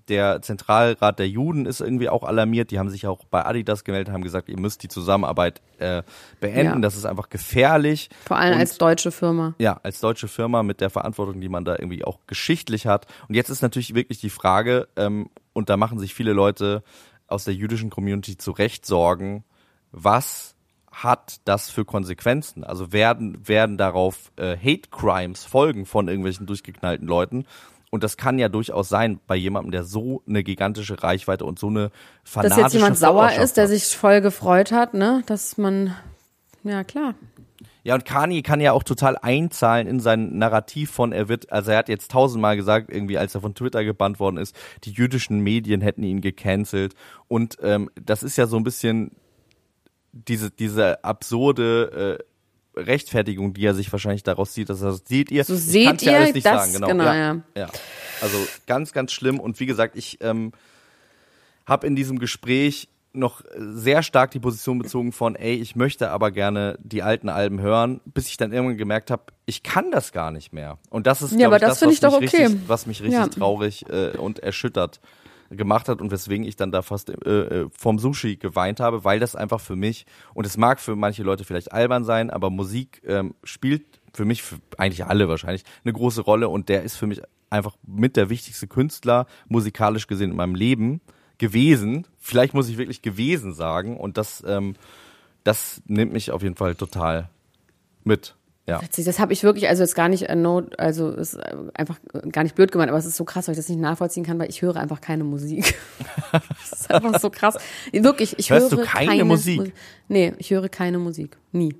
der Zentralrat der Juden ist irgendwie auch alarmiert. Die haben sich auch bei Adidas gemeldet, haben gesagt, ihr müsst die Zusammenarbeit äh, beenden. Ja. Das ist einfach gefährlich. Vor allem und, als deutsche Firma. Ja, als deutsche Firma mit der Verantwortung, die man da irgendwie auch geschichtlich hat. Und jetzt ist natürlich wirklich die Frage, ähm, und da machen sich viele Leute aus der jüdischen Community zu Recht Sorgen, was hat das für Konsequenzen? Also werden, werden darauf äh, Hate Crimes folgen von irgendwelchen durchgeknallten Leuten? Und das kann ja durchaus sein bei jemandem, der so eine gigantische Reichweite und so eine fanatische Dass jetzt jemand sauer ist, der sich voll gefreut hat, ne, dass man, ja klar. Ja, und Kanye kann ja auch total einzahlen in sein Narrativ von, er wird, also er hat jetzt tausendmal gesagt, irgendwie als er von Twitter gebannt worden ist, die jüdischen Medien hätten ihn gecancelt. Und ähm, das ist ja so ein bisschen diese, diese absurde äh, Rechtfertigung, die er sich wahrscheinlich daraus zieht, dass er sagt, seht ihr, so seht ich kann ihr, ja alles nicht das, sagen, genau. genau ja, ja. ja. Also ganz, ganz schlimm. Und wie gesagt, ich ähm, habe in diesem Gespräch noch sehr stark die Position bezogen von, ey, ich möchte aber gerne die alten Alben hören, bis ich dann irgendwann gemerkt habe, ich kann das gar nicht mehr. Und das ist, ja, aber ich, das, das was, ich doch mich okay. richtig, was mich richtig ja. traurig äh, und erschüttert gemacht hat und weswegen ich dann da fast äh, vom Sushi geweint habe, weil das einfach für mich, und es mag für manche Leute vielleicht albern sein, aber Musik ähm, spielt für mich, für eigentlich alle wahrscheinlich, eine große Rolle und der ist für mich einfach mit der wichtigste Künstler, musikalisch gesehen in meinem Leben gewesen. Vielleicht muss ich wirklich gewesen sagen und das, ähm, das nimmt mich auf jeden Fall total mit. Ja. Das habe ich wirklich, also jetzt gar nicht, also ist einfach gar nicht blöd gemeint, aber es ist so krass, weil ich das nicht nachvollziehen kann, weil ich höre einfach keine Musik. Das ist einfach so krass. Wirklich, ich Hörst höre du keine, keine Musik? Musik. Nee, ich höre keine Musik. Nie.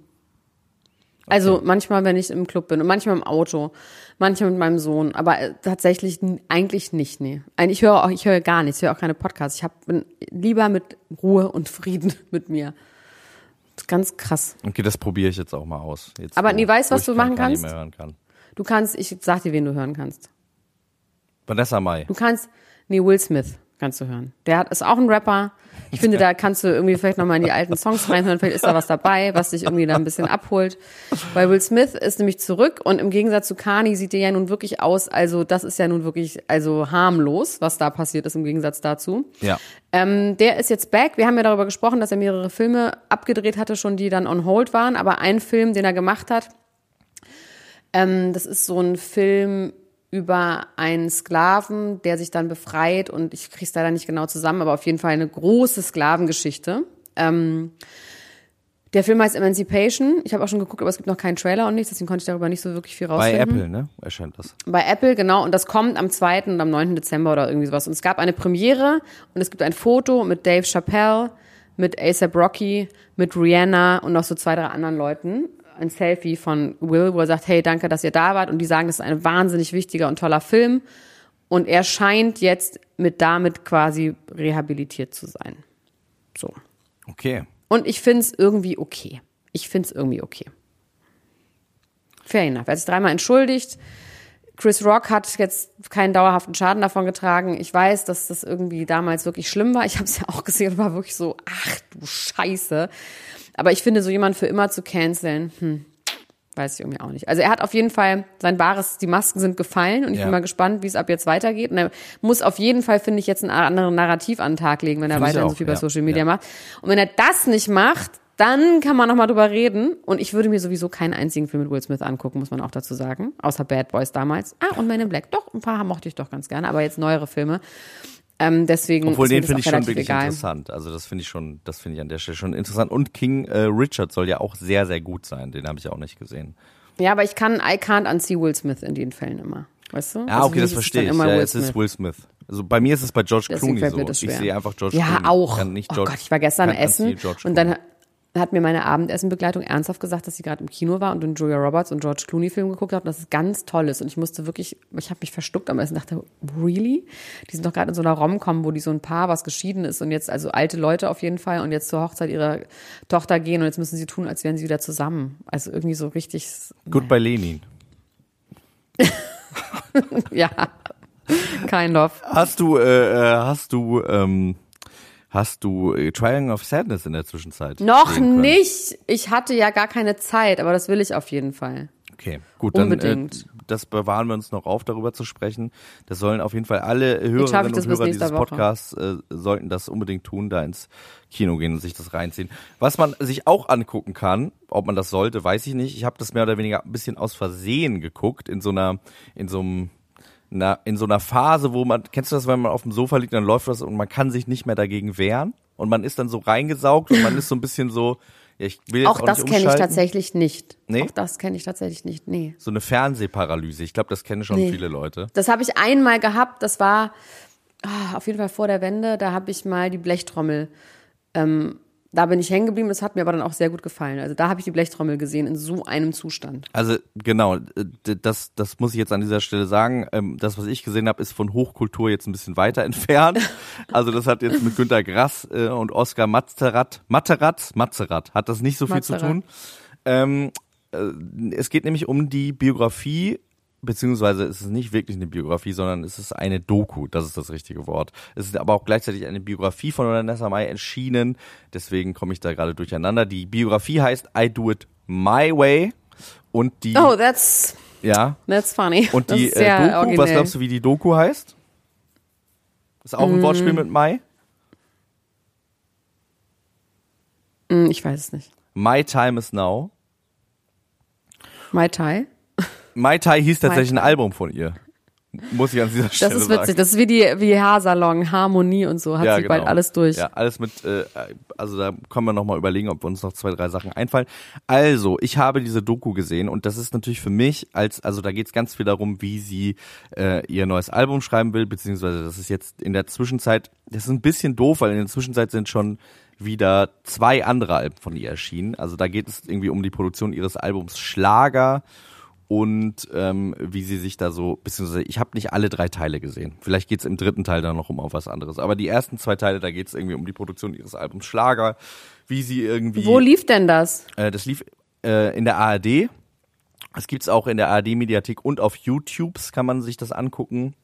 Also okay. Manchmal, wenn ich im Club bin und manchmal im Auto, manchmal mit meinem Sohn, aber tatsächlich eigentlich nicht, nee. Ich höre auch, ich höre gar nichts, ich höre auch keine Podcasts. Ich hab, bin lieber mit Ruhe und Frieden mit mir. Ganz krass. Okay, das probiere ich jetzt auch mal aus. Jetzt, aber nee, weißt du, was du machen kannst? kannst? Mehr hören kann. Du kannst, ich sag dir, wen du hören kannst. Vanessa Mai. Du kannst, nee, Will Smith kannst du hören. Der hat, ist auch ein Rapper. Ich finde, da kannst du irgendwie vielleicht nochmal in die alten Songs reinhören. Vielleicht ist da was dabei, was dich irgendwie da ein bisschen abholt. Weil Will Smith ist nämlich zurück und im Gegensatz zu Kanye sieht der ja nun wirklich aus, also das ist ja nun wirklich also harmlos, was da passiert ist im Gegensatz dazu. Ja. Ähm, der ist jetzt back. Wir haben ja darüber gesprochen, dass er mehrere Filme abgedreht hatte schon, die dann on hold waren. Aber ein Film, den er gemacht hat, ähm, das ist so ein Film über einen Sklaven, der sich dann befreit und ich krieg's leider nicht genau zusammen, aber auf jeden Fall eine große Sklavengeschichte. Ähm, der Film heißt Emancipation. Ich habe auch schon geguckt, aber es gibt noch keinen Trailer und nichts, deswegen konnte ich darüber nicht so wirklich viel rausfinden. Bei Apple, ne? Erscheint das. Bei Apple, genau. Und das kommt am zweiten und am neunten Dezember oder irgendwie sowas. Und es gab eine Premiere und es gibt ein Foto mit Dave Chappelle, mit A$AP Rocky, mit Rihanna und noch so zwei, drei anderen Leuten. Ein Selfie von Will, wo er sagt, hey, danke, dass ihr da wart. Und die sagen, das ist ein wahnsinnig wichtiger und toller Film. Und er scheint jetzt mit damit quasi rehabilitiert zu sein. So. Okay. Und ich finde es irgendwie okay. Ich finde es irgendwie okay. Fair enough. Er hat sich dreimal entschuldigt. Chris Rock hat jetzt keinen dauerhaften Schaden davon getragen. Ich weiß, dass das irgendwie damals wirklich schlimm war. Ich habe es ja auch gesehen und war wirklich so, ach du Scheiße. Aber ich finde, so jemanden für immer zu canceln, hm, weiß ich irgendwie auch nicht. Also er hat auf jeden Fall sein Wahres, die Masken sind gefallen und ich ja. bin mal gespannt, wie es ab jetzt weitergeht. Und er muss auf jeden Fall, finde ich, jetzt einen anderen Narrativ an den Tag legen, wenn er Find weiterhin auch, so viel bei ja. Social Media ja. macht. Und wenn er das nicht macht, dann kann man nochmal drüber reden. Und ich würde mir sowieso keinen einzigen Film mit Will Smith angucken, muss man auch dazu sagen. Außer Bad Boys damals. Ah, und Men in Black. Doch, ein paar mochte ich doch ganz gerne, aber jetzt neuere Filme. Ähm, deswegen Obwohl, ist den mir finde ich das auch schon wirklich egal. interessant. Also das finde ich schon, das finde ich an der Stelle schon interessant. Und King äh, Richard soll ja auch sehr, sehr gut sein. Den habe ich auch nicht gesehen. Ja, aber ich kann, I can't unsee Will Smith in den Fällen immer. Weißt du? Ja, also okay, das verstehe ich. Ja, es ist Will Smith. Also bei mir ist es bei George Deswegen Clooney fällt mir so. das Ich sehe einfach George ja, Clooney. Ja, auch. Kann nicht oh George, Gott, ich war gestern essen und dann hat mir meine Abendessenbegleitung ernsthaft gesagt, dass sie gerade im Kino war und einen Julia Roberts und George Clooney Film geguckt hat und das ist ganz toll ist. Und ich musste wirklich, ich habe mich verstuckt am Essen und dachte, really? Die sind doch gerade in so einer Rom-Com, wo die so ein Paar, was geschieden ist und jetzt, also alte Leute auf jeden Fall und jetzt zur Hochzeit ihrer Tochter gehen und jetzt müssen sie tun, als wären sie wieder zusammen. Also irgendwie so richtig. Goodbye Lenin. Ja, kind of. Hast du, äh, hast du, ähm, Hast du Triangle of Sadness in der Zwischenzeit? Noch nicht. Ich hatte ja gar keine Zeit, aber das will ich auf jeden Fall. Okay, gut, dann äh, Unbedingt. das bewahren wir uns noch auf, darüber zu sprechen. Das sollen auf jeden Fall alle Hörerinnen das und bis Hörer nächste dieses Woche. Podcasts äh, sollten das unbedingt tun, da ins Kino gehen und sich das reinziehen. Was man sich auch angucken kann, ob man das sollte, weiß ich nicht. Ich habe das mehr oder weniger ein bisschen aus Versehen geguckt, in so einer, in so einem, na, in so einer Phase, wo man, kennst du das, wenn man auf dem Sofa liegt, dann läuft das und man kann sich nicht mehr dagegen wehren und man ist dann so reingesaugt und man ist so ein bisschen so, ja, ich will jetzt Auch auch das nicht kenne ich umschalten. tatsächlich nicht. Nee? Auch das kenne ich tatsächlich nicht, nee. So eine Fernsehparalyse. Ich glaube, das kennen schon Nee. viele Leute. Das habe ich einmal gehabt, das war ah, auf jeden Fall vor der Wende, da habe ich mal die Blechtrommel, ähm, da bin ich hängen geblieben, das hat mir aber dann auch sehr gut gefallen. Also da habe ich die Blechtrommel gesehen, in so einem Zustand. Also genau, das, das muss ich jetzt an dieser Stelle sagen. Das, was ich gesehen habe, ist von Hochkultur jetzt ein bisschen weiter entfernt. Also das hat jetzt mit Günter Grass und Oskar Matzerath, Matzerath, Matzerath, hat das nicht so viel Matzerath. zu tun. Ähm, es geht nämlich um die Biografie, beziehungsweise es ist nicht wirklich eine Biografie, sondern es ist eine Doku, das ist das richtige Wort. Es ist aber auch gleichzeitig eine Biografie von Vanessa Mai erschienen, deswegen komme ich da gerade durcheinander. Die Biografie heißt I Do It My Way und die, Oh, that's, ja, that's funny. und Das die ist sehr äh, Doku, originell. was glaubst du, wie die Doku heißt? Ist auch ein Mm. Wortspiel mit Mai? Hm, Ich weiß es nicht. My Time Is Now. Mai Tai? Mai Tai hieß tatsächlich ein Tai. Album von ihr. Muss ich an dieser Stelle Das sagen. ist witzig. Das ist wie die wie Haarsalon, Harmonie und so. Hat Ja, sie bald genau. alles durch. Ja, alles mit, äh, also da können wir nochmal überlegen, ob uns noch zwei, drei Sachen einfallen. Also, ich habe diese Doku gesehen und das ist natürlich für mich, als, also da geht es ganz viel darum, wie sie äh, ihr neues Album schreiben will, beziehungsweise das ist jetzt in der Zwischenzeit, das ist ein bisschen doof, weil in der Zwischenzeit sind schon wieder zwei andere Alben von ihr erschienen. Also da geht es irgendwie um die Produktion ihres Albums Schlager und ähm, wie sie sich da so, beziehungsweise ich habe nicht alle drei Teile gesehen. Vielleicht geht's im dritten Teil dann noch um auf was anderes. Aber die ersten zwei Teile, da geht's irgendwie um die Produktion ihres Albums Schlager, wie sie irgendwie... Wo lief denn das? Äh, das lief äh, in der A R D. Das gibt's auch in der A R D-Mediathek und auf YouTube kann man sich das angucken.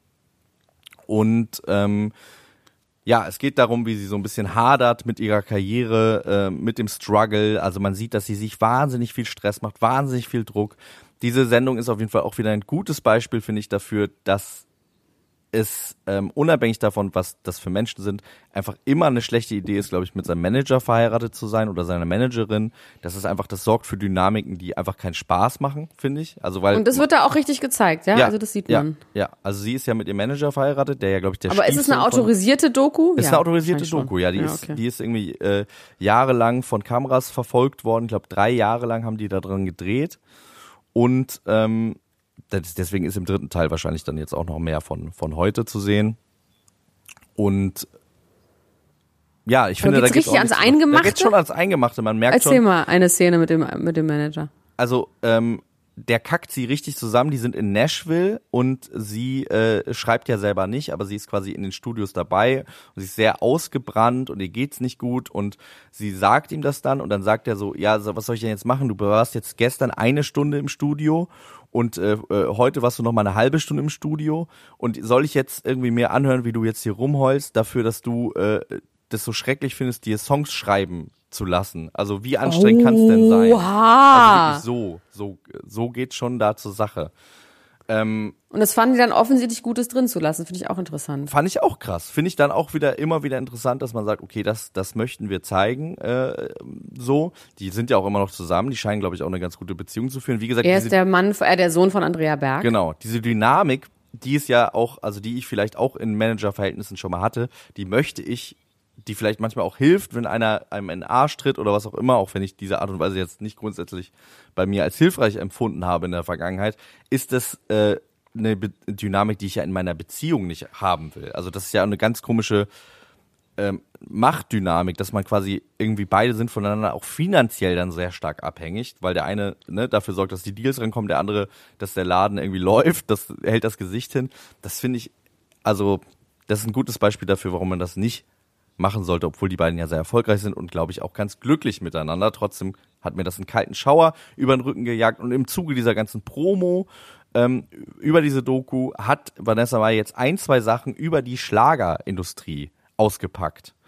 Und ähm, ja, es geht darum, wie sie so ein bisschen hadert mit ihrer Karriere, äh, mit dem Struggle. Also man sieht, dass sie sich wahnsinnig viel Stress macht, wahnsinnig viel Druck. Diese Sendung ist auf jeden Fall auch wieder ein gutes Beispiel, finde ich, dafür, dass es ähm, unabhängig davon, was das für Menschen sind, einfach immer eine schlechte Idee ist, glaube ich, mit seinem Manager verheiratet zu sein oder seiner Managerin. Das ist einfach, das sorgt für Dynamiken, die einfach keinen Spaß machen, finde ich. Also weil Und das wird da auch richtig gezeigt, ja? ja, Also das sieht ja, man. Ja, also sie ist ja mit ihrem Manager verheiratet, der ja, glaube ich, der Aber ist es Stiefsohn eine von- autorisierte Doku? ist Ja, eine autorisierte wahrscheinlich Doku, schon. ja. Die, ja, ist, okay. die ist irgendwie äh, jahrelang von Kameras verfolgt worden. Ich glaube, drei Jahre lang haben die da dran gedreht. Und ähm, das, deswegen ist im dritten Teil wahrscheinlich dann jetzt auch noch mehr von, von heute zu sehen. Und ja, ich Aber finde, da geht's geht's richtig auch ans nicht- Eingemachte? Da geht's schon ans Eingemachte. Man merkt Erzähl schon, mal eine Szene mit dem, mit dem Manager. also ähm, der kackt sie richtig zusammen. Die sind in Nashville und sie äh, schreibt ja selber nicht, aber sie ist quasi in den Studios dabei und sie ist sehr ausgebrannt und ihr geht's nicht gut und sie sagt ihm das dann und dann sagt er so, ja, so, was soll ich denn jetzt machen? Du warst jetzt gestern eine Stunde im Studio und äh, äh, heute warst du noch mal eine halbe Stunde im Studio und soll ich jetzt irgendwie mir anhören, wie du jetzt hier rumheulst, dafür, dass du äh, das so schrecklich findest, dir Songs schreiben zu lassen? Also wie anstrengend kann es denn sein? Oha! Also wirklich so, so, so geht's schon da zur Sache. Ähm, Und das fanden die dann offensichtlich Gutes drin zu lassen. Finde ich auch interessant. fand ich auch krass. Finde ich dann auch wieder immer wieder interessant, dass man sagt, okay, das, das möchten wir zeigen. Äh, so, die sind ja auch immer noch zusammen. Die scheinen, glaube ich, auch eine ganz gute Beziehung zu führen. Wie gesagt, Er diese, ist der Mann, äh, der Sohn von Andrea Berg. genau, diese Dynamik, die ist ja auch, also die ich vielleicht auch in Managerverhältnissen schon mal hatte, die möchte ich, die vielleicht manchmal auch hilft, wenn einer einem in den Arsch tritt oder was auch immer, auch wenn ich diese Art und Weise jetzt nicht grundsätzlich bei mir als hilfreich empfunden habe in der Vergangenheit, ist das äh, eine Be- Dynamik, die ich ja in meiner Beziehung nicht haben will. Also das ist ja eine ganz komische ähm, Machtdynamik, dass man quasi irgendwie beide sind voneinander auch finanziell dann sehr stark abhängig, weil der eine ne, dafür sorgt, dass die Deals rankommen, der andere, dass der Laden irgendwie läuft, das hält das Gesicht hin. Das finde ich, also das ist ein gutes Beispiel dafür, warum man das nicht machen sollte, obwohl die beiden ja sehr erfolgreich sind und, glaube ich, auch ganz glücklich miteinander. Trotzdem hat mir das einen kalten Schauer über den Rücken gejagt und im Zuge dieser ganzen Promo ähm, über diese Doku hat Vanessa Mai jetzt ein, zwei Sachen über die Schlagerindustrie ausgepackt.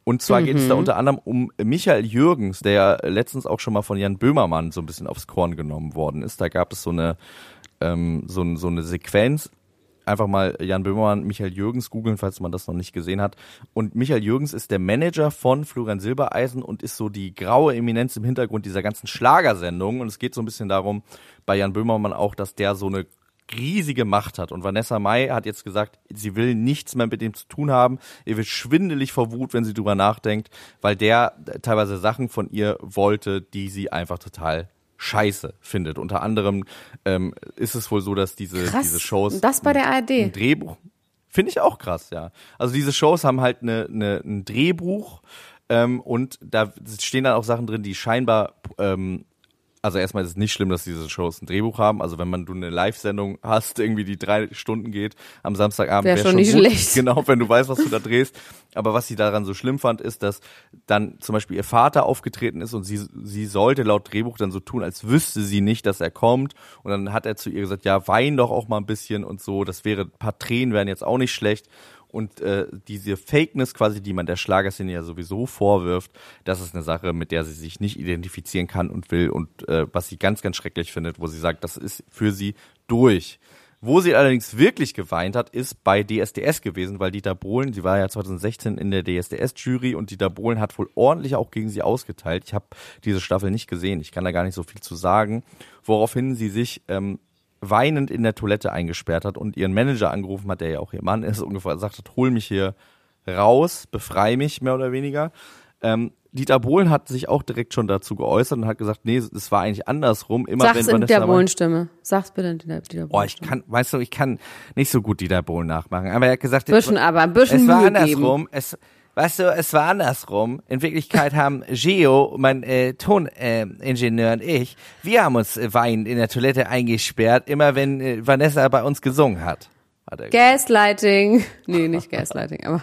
Und zwar Mhm. geht es da unter anderem um Michael Jürgens, der ja letztens auch schon mal von Jan Böhmermann so ein bisschen aufs Korn genommen worden ist. Da gab es so eine, ähm, so, so eine Sequenz. Einfach mal Jan Böhmermann, Michael Jürgens googeln, falls man das noch nicht gesehen hat. Und Michael Jürgens ist der Manager von Florian Silbereisen und ist so die graue Eminenz im Hintergrund dieser ganzen Schlagersendung. Und es geht so ein bisschen darum, bei Jan Böhmermann auch, dass der so eine riesige Macht hat. Und Vanessa Mai hat jetzt gesagt, sie will nichts mehr mit dem zu tun haben. Ihr wird schwindelig vor Wut, wenn sie drüber nachdenkt, weil der teilweise Sachen von ihr wollte, die sie einfach total scheiße findet. Unter anderem ähm, ist es wohl so, dass diese, Krass. diese Shows Und das bei der A R D. ein Drehbuch, finde ich auch krass, ja. Also diese Shows haben halt eine, eine, ein Drehbuch ähm, und da stehen dann auch Sachen drin, die scheinbar ähm, also erstmal ist es nicht schlimm, dass diese Shows ein Drehbuch haben. Also wenn man du eine Live-Sendung hast, irgendwie die drei Stunden geht, am Samstagabend Wär wäre schon schon nicht gut. schlecht. Genau, wenn du weißt, was du da drehst. Aber was sie daran so schlimm fand, ist, dass dann zum Beispiel ihr Vater aufgetreten ist und sie, sie sollte laut Drehbuch dann so tun, als wüsste sie nicht, dass er kommt. Und dann hat er zu ihr gesagt, ja, wein doch auch mal ein bisschen und so. Das wäre, ein paar Tränen wären jetzt auch nicht schlecht. Und äh, diese Fakeness quasi, die man der Schlagerszene ja sowieso vorwirft, das ist eine Sache, mit der sie sich nicht identifizieren kann und will und äh, was sie ganz, ganz schrecklich findet, wo sie sagt, das ist für sie durch. Wo sie allerdings wirklich geweint hat, ist bei D S D S gewesen, weil Dieter Bohlen, sie war ja zwanzig sechzehn in der D S D S-Jury und Dieter Bohlen hat wohl ordentlich auch gegen sie ausgeteilt. Ich habe diese Staffel nicht gesehen, ich kann da gar nicht so viel zu sagen, woraufhin sie sich ähm, weinend in der Toilette eingesperrt hat und ihren Manager angerufen hat, der ja auch ihr Mann ist, ungefähr gesagt hat, hol mich hier raus, befrei mich, mehr oder weniger. Ähm, Dieter Bohlen hat sich auch direkt schon dazu geäußert und hat gesagt, nee, es war eigentlich andersrum. Immer Sag's wenn in Vanessa der Bohlen-Stimme. Sag's bitte in der Dieter Oh, ich Bohlen-Stimme. kann, weißt du, ich kann nicht so gut Dieter Bohlen nachmachen. Aber er hat gesagt, Bisschen, aber ein bisschen es war Mühe andersrum. Es, weißt du, es war andersrum. In Wirklichkeit haben Gio, mein äh, Toningenieur und ich, wir haben uns äh, weinend in der Toilette eingesperrt, immer wenn äh, Vanessa bei uns gesungen hat. hat er Gaslighting. Nee, nicht Gaslighting, aber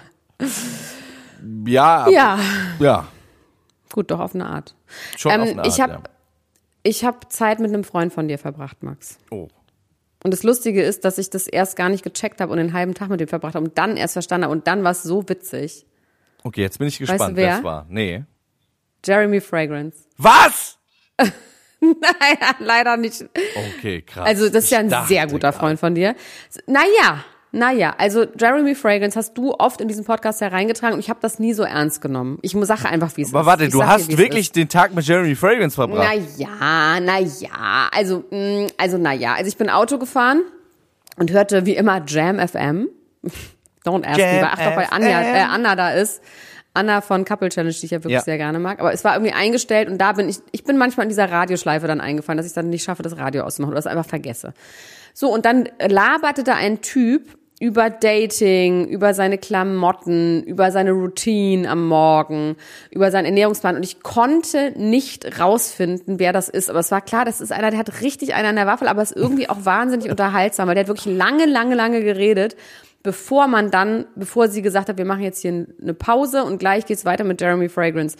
ja, ja. ja, Gut, doch auf eine Art. schon Ähm, auf eine Art, ich habe ja. ich hab Zeit mit einem Freund von dir verbracht, Max. Oh. Und das Lustige ist, dass ich das erst gar nicht gecheckt habe und einen halben Tag mit dem verbracht habe und dann erst verstanden habe. Und dann war es so witzig. Okay, jetzt bin ich Weißt gespannt, du, wer wer? es war. Nee. Jeremy Fragrance. Was? Nein, leider nicht. Okay, krass. Also das ist ja ein Ich dachte sehr guter gerade. Freund von dir. Naja, naja, also Jeremy Fragrance hast du oft in diesen Podcast hereingetragen und ich habe das nie so ernst genommen. Ich muss Sache einfach, wie es ist. Aber warte, Ich du sag dir, hast wie es wirklich ist. den Tag mit Jeremy Fragrance verbracht? Na ja, na ja, also mh, also na ja, also ich bin Auto gefahren und hörte wie immer Jam F M. Don't ask Jam me, weil ach doch, weil Anja, F M. äh, Anna da ist. Anna von Couple Challenge, die ich ja wirklich Ja. sehr gerne mag. Aber es war irgendwie eingestellt und da bin ich, ich bin manchmal in dieser Radioschleife dann eingefallen, dass ich dann nicht schaffe, das Radio auszumachen oder das einfach vergesse. So, und dann laberte da ein Typ über Dating, über seine Klamotten, über seine Routine am Morgen, über seinen Ernährungsplan und ich konnte nicht rausfinden, wer das ist. Aber es war klar, das ist einer, der hat richtig einen an der Waffel, aber ist irgendwie auch wahnsinnig unterhaltsam, weil der hat wirklich lange, lange, lange geredet, bevor man dann, bevor sie gesagt hat, wir machen jetzt hier eine Pause und gleich geht's weiter mit Jeremy Fragrance.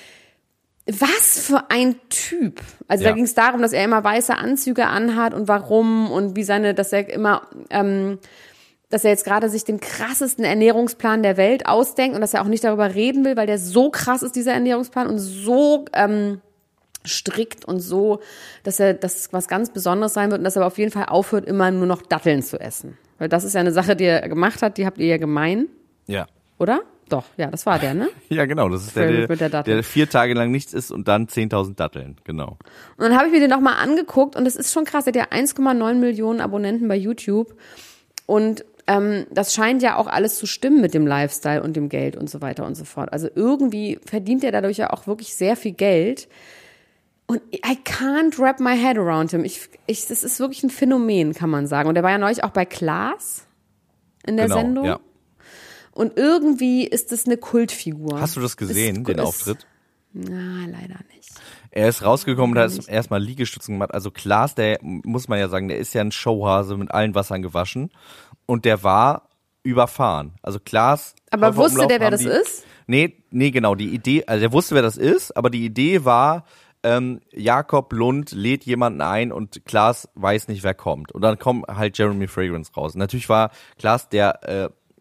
Was für ein Typ. Also Ja. da ging es darum, dass er immer weiße Anzüge anhat und warum und wie seine, dass er immer, ähm, dass er jetzt gerade sich den krassesten Ernährungsplan der Welt ausdenkt und dass er auch nicht darüber reden will, weil der so krass ist, dieser Ernährungsplan, und so ähm, strikt und so, dass er, dass es was ganz Besonderes sein wird und dass er aber auf jeden Fall aufhört, immer nur noch Datteln zu essen. Weil das ist ja eine Sache, die er gemacht hat, die habt ihr ja gemein, Ja. oder? Doch, ja, das war der, ne? Ja, genau. Das ist der, Mit der, der Dattel. der vier Tage lang nichts isst und dann zehntausend Datteln. Genau. Und dann habe ich mir den nochmal angeguckt und es ist schon krass, er hat ja eins Komma neun Millionen Abonnenten bei YouTube und ähm, das scheint ja auch alles zu stimmen mit dem Lifestyle und dem Geld und so weiter und so fort. Also irgendwie verdient er dadurch ja auch wirklich sehr viel Geld und I can't wrap my head around him. Ich, ich, das ist wirklich ein Phänomen, kann man sagen. Und er war ja neulich auch bei Klaas in der genau, Sendung. Ja. Und irgendwie ist das eine Kultfigur. Hast du das gesehen, Ist- den ist- Auftritt? Na, leider nicht. Er ist rausgekommen, da ist erstmal Liegestützen gemacht. Also Klaas, der, muss man ja sagen, der ist ja ein Showhase mit allen Wassern gewaschen. Und der war überfahren. Also Klaas. Aber Läufer wusste der, Umlauf wer haben das die, ist? Nee, nee, genau. Die Idee, also der wusste, wer das ist, aber die Idee war, ähm, Jakob Lund lädt jemanden ein und Klaas weiß nicht, wer kommt. Und dann kommt halt Jeremy Fragrance raus. Und natürlich war Klaas der, äh,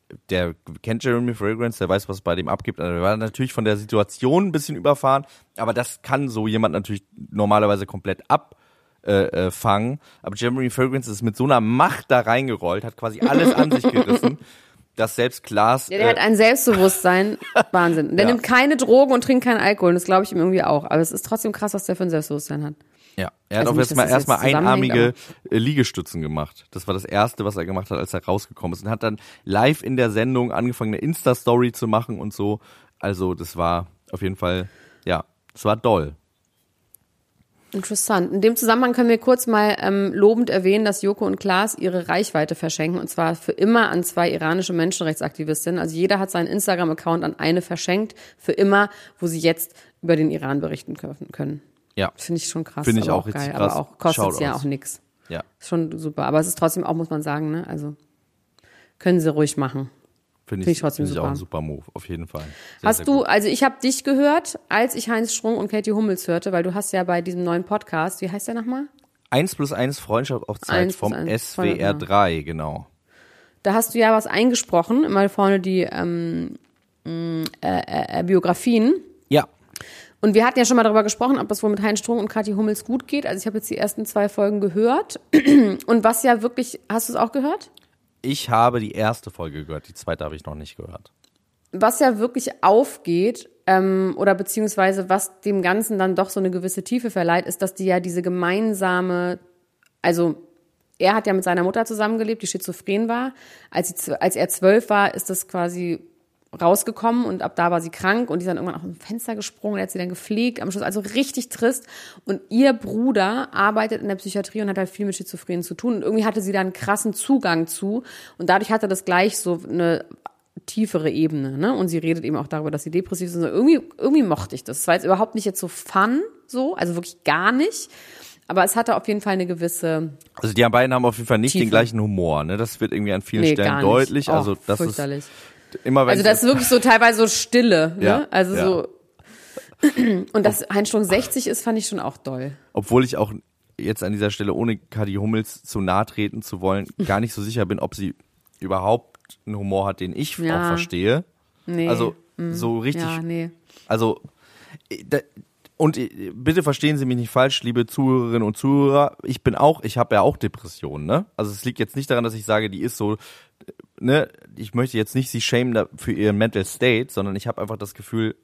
der kennt Jeremy Fragrance, der weiß, was bei dem abgibt. Also, er war natürlich von der Situation ein bisschen überfahren, aber das kann so jemand natürlich normalerweise komplett abfangen. Äh, aber Jeremy Fragrance ist mit so einer Macht da reingerollt, hat quasi alles an sich gerissen, dass selbst Klaas... Ja, der äh, hat ein Selbstbewusstsein, Wahnsinn. Der Ja. nimmt keine Drogen und trinkt keinen Alkohol, und das glaube ich ihm irgendwie auch. Aber es ist trotzdem krass, was der für ein Selbstbewusstsein hat. Ja, er hat Also auch nicht, erstmal dass das erstmal jetzt zusammenhängt, einarmige äh, Liegestützen gemacht. Das war das Erste, was er gemacht hat, als er rausgekommen ist. Und hat dann live in der Sendung angefangen, eine Insta-Story zu machen und so. Also das war auf jeden Fall, ja, es war doll. Interessant. In dem Zusammenhang können wir kurz mal ähm, lobend erwähnen, dass Joko und Klaas ihre Reichweite verschenken, und zwar für immer an zwei iranische Menschenrechtsaktivistinnen. Also jeder hat seinen Instagram-Account an eine verschenkt, für immer, wo sie jetzt über den Iran berichten können. Ja, Finde ich schon krass. Finde ich aber auch richtig geil. krass. Aber auch kostet es ja Shoutouts. auch nichts. ja, Schon super. Aber es ist trotzdem auch, muss man sagen, ne? Also können sie ruhig machen. finde Finde ich, ich trotzdem finde ich auch super. ein super Move, auf jeden Fall. Sehr, Hast sehr du, gut. also ich habe dich gehört, als ich Heinz Strunk und Katie Hummels hörte, weil du hast ja bei diesem neuen Podcast, wie heißt der nochmal? Eins plus eins Freundschaft auf Zeit Eins plus vom eins, S W R drei, genau. Da hast du ja was eingesprochen, immer vorne die ähm, äh, äh, Biografien. Ja, Und wir hatten ja schon mal darüber gesprochen, ob das wohl mit Heinz Strunk und Kathi Hummels gut geht. Also ich habe jetzt die ersten zwei Folgen gehört. Und was ja wirklich, hast du es auch gehört? ich habe die erste Folge gehört, die zweite habe ich noch nicht gehört. Was ja wirklich aufgeht, ähm, oder beziehungsweise was dem Ganzen dann doch so eine gewisse Tiefe verleiht, ist, dass die ja diese gemeinsame, also er hat ja mit seiner Mutter zusammengelebt, die schizophren war. Als, sie, als er zwölf war, ist das quasi rausgekommen und ab da war sie krank und die ist dann irgendwann aus dem Fenster gesprungen, er hat sie dann gepflegt, am Schluss also richtig trist. Und ihr Bruder arbeitet in der Psychiatrie und hat halt viel mit Schizophrenen zu tun und irgendwie hatte sie da einen krassen Zugang zu und dadurch hatte das gleich so eine tiefere Ebene, ne? Und sie redet eben auch darüber, dass sie depressiv ist und so. Irgendwie, irgendwie mochte ich das. Es war jetzt überhaupt nicht jetzt so fun, so, also wirklich gar nicht. Aber es hatte auf jeden Fall eine gewisse. Also die beiden haben auf jeden Fall nicht Tiefe. den gleichen Humor, ne? Das wird irgendwie an vielen Nee, Stellen gar nicht. deutlich. Oh, Also das fürchterlich. ist immer wenn Also das ist wirklich so teilweise so Stille, ne? Ja, Also ja. so. Und dass Heinz Strunk sechzig ist, fand ich schon auch doll. obwohl ich auch jetzt an dieser Stelle, ohne Kathi Hummels zu nahe treten zu wollen, gar nicht so sicher bin, ob sie überhaupt einen Humor hat, den ich Ja. auch verstehe. Nee. Also so richtig, Ja, nee. also äh, da, und äh, bitte verstehen Sie mich nicht falsch, liebe Zuhörerinnen und Zuhörer, ich bin auch, ich habe ja auch Depressionen, ne? Also es liegt jetzt nicht daran, dass ich sage, die ist so, äh, ne, ich möchte jetzt nicht sie shamen da- für ihren Mental State, sondern ich habe einfach das Gefühl,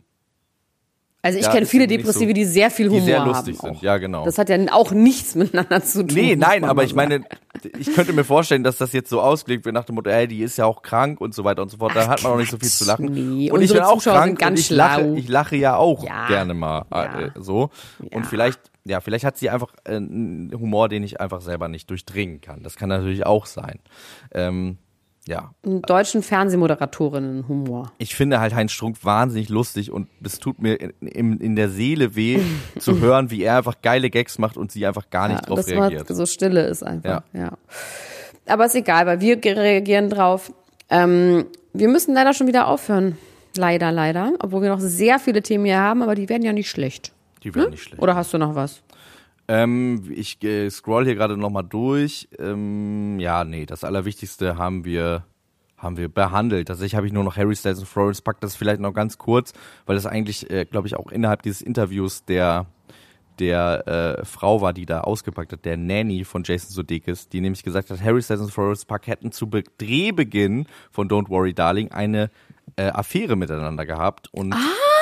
Also ich Ja, kenne ist viele irgendwie nicht Depressive, so- die sehr viel die Humor sehr lustig haben. sind. Auch. Ja, genau. Das hat ja auch nichts miteinander zu tun. Nee, muss nein, man aber mal ich meine, ich könnte mir vorstellen, dass das jetzt so ausgelegt wird nach dem Motto, ey, die ist ja auch krank und so weiter und so fort. Da hat man auch nicht so viel zu lachen. nee. Und ich Unsere bin auch Zuschauer krank sind ganz und ich schlau. lache, ich lache ja auch Ja. gerne mal Ja. äh, so. Ja. Und vielleicht, ja, vielleicht hat sie einfach äh, einen Humor, den ich einfach selber nicht durchdringen kann. Das kann natürlich auch sein. Ähm, ja, Einen deutschen Fernsehmoderatorinnen Humor. ich finde halt Heinz Strunk wahnsinnig lustig und es tut mir in, in, in der Seele weh, zu hören, wie er einfach geile Gags macht und sie einfach gar nicht Ja, drauf dass reagiert. man so Stille ist einfach. Ja. Aber ist egal, weil wir reagieren drauf. Ähm, wir müssen leider schon wieder aufhören. Leider, leider. Obwohl wir noch sehr viele Themen hier haben, aber die werden ja nicht schlecht. Die wäre nicht schlecht. Oder hast du noch was? Ähm, ich äh, scroll hier gerade nochmal durch. Ähm, ja, nee, das Allerwichtigste haben wir, haben wir behandelt. Tatsächlich habe ich nur noch Harry Styles und Florence Puck, das vielleicht noch ganz kurz, weil das eigentlich, äh, glaube ich, auch innerhalb dieses Interviews der, der äh, Frau war, die da ausgepackt hat, der Nanny von Jason Sudeikis, die nämlich gesagt hat, Harry Styles und Florence Puck hätten zu Be- Drehbeginn von Don't Worry Darling eine äh, Affäre miteinander gehabt. Und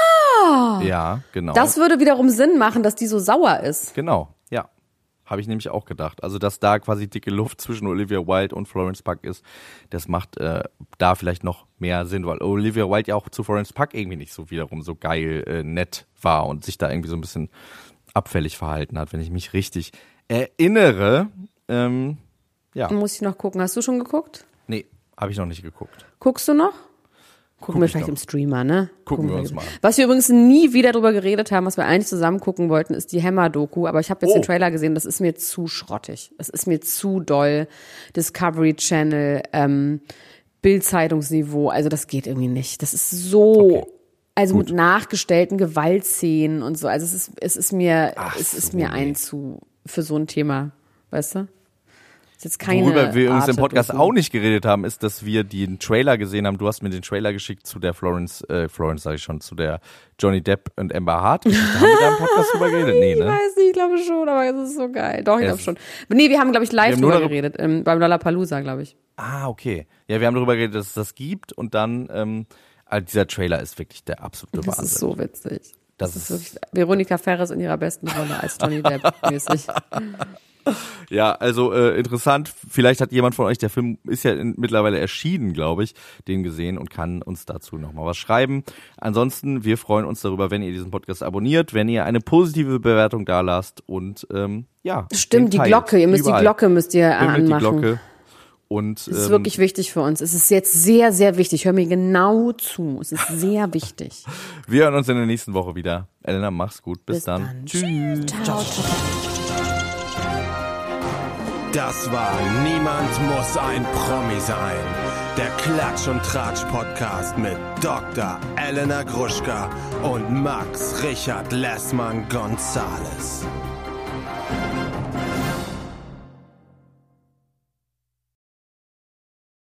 ah! Ja, genau. Das würde wiederum Sinn machen, dass die so sauer ist. Genau, ja. Habe ich nämlich auch gedacht. Also, dass da quasi dicke Luft zwischen Olivia Wilde und Florence Puck ist, das macht äh, da vielleicht noch mehr Sinn, weil Olivia Wilde ja auch zu Florence Puck irgendwie nicht so wiederum so geil äh, nett war und sich da irgendwie so ein bisschen abfällig verhalten hat, wenn ich mich richtig erinnere. Ähm, ja, Muss ich noch gucken. Hast du schon geguckt? nee, habe ich noch nicht geguckt. Guckst du noch? Gucken Guck wir ich vielleicht noch. im Streamer, ne? Gucken wir uns mal an. Was wir übrigens nie wieder drüber geredet haben, was wir eigentlich zusammen gucken wollten, ist die Hammer-Doku. Aber ich habe jetzt Oh. den Trailer gesehen, das ist mir zu schrottig. Es ist mir zu doll. Discovery Channel, ähm, Bild-Zeitungsniveau. Also das geht irgendwie nicht. Das ist so, Okay. also mit nachgestellten Gewaltszenen und so. Also es ist, es ist mir, Ach es ist so, mir nee. ein zu, für so ein Thema, weißt du? Ist jetzt keine Worüber wir uns im Arte Podcast Doku. auch nicht geredet haben, ist, dass wir den Trailer gesehen haben. Du hast mir den Trailer geschickt zu der Florence, äh, Florence sage ich schon, zu der Johnny Depp und Amber Hart. Haben wir da im Podcast drüber geredet? Nee, Ich ne? weiß nicht, ich glaube schon, aber es ist so geil. Doch, ich Es- glaube schon. Nee, wir haben, glaube ich, live haben nur drüber darüber- geredet, ähm, beim Lollapalooza, glaube ich. Ah, okay. Ja, wir haben darüber geredet, dass es das gibt und dann, ähm, also dieser Trailer ist wirklich der absolute Das Wahnsinn. ist so witzig. Das Das ist ist- wirklich Veronika Ferres in ihrer besten Rolle als Johnny Depp mäßig. Ja, also äh, interessant. Vielleicht hat jemand von euch, der Film ist ja in, mittlerweile erschienen, glaube ich, den gesehen und kann uns dazu nochmal was schreiben. Ansonsten, wir freuen uns darüber, wenn ihr diesen Podcast abonniert, wenn ihr eine positive Bewertung da lasst und ähm, ja. Stimmt, den die teilt. Glocke, ihr müsst Überall. die Glocke müsst ihr äh, Bimmelt die anmachen. Glocke. Und Das ist ähm, wirklich wichtig für uns. Es ist jetzt sehr, sehr wichtig. Hör mir genau zu. Es ist sehr wichtig. wir hören uns in der nächsten Woche wieder. Elena, mach's gut. Bis, Bis dann. dann. Tschüss. Ciao, ciao. Das war Niemand muss ein Promi sein. Der Klatsch und Tratsch Podcast mit Doktor Elena Gruschka und Max Richard Lessmann Gonzales.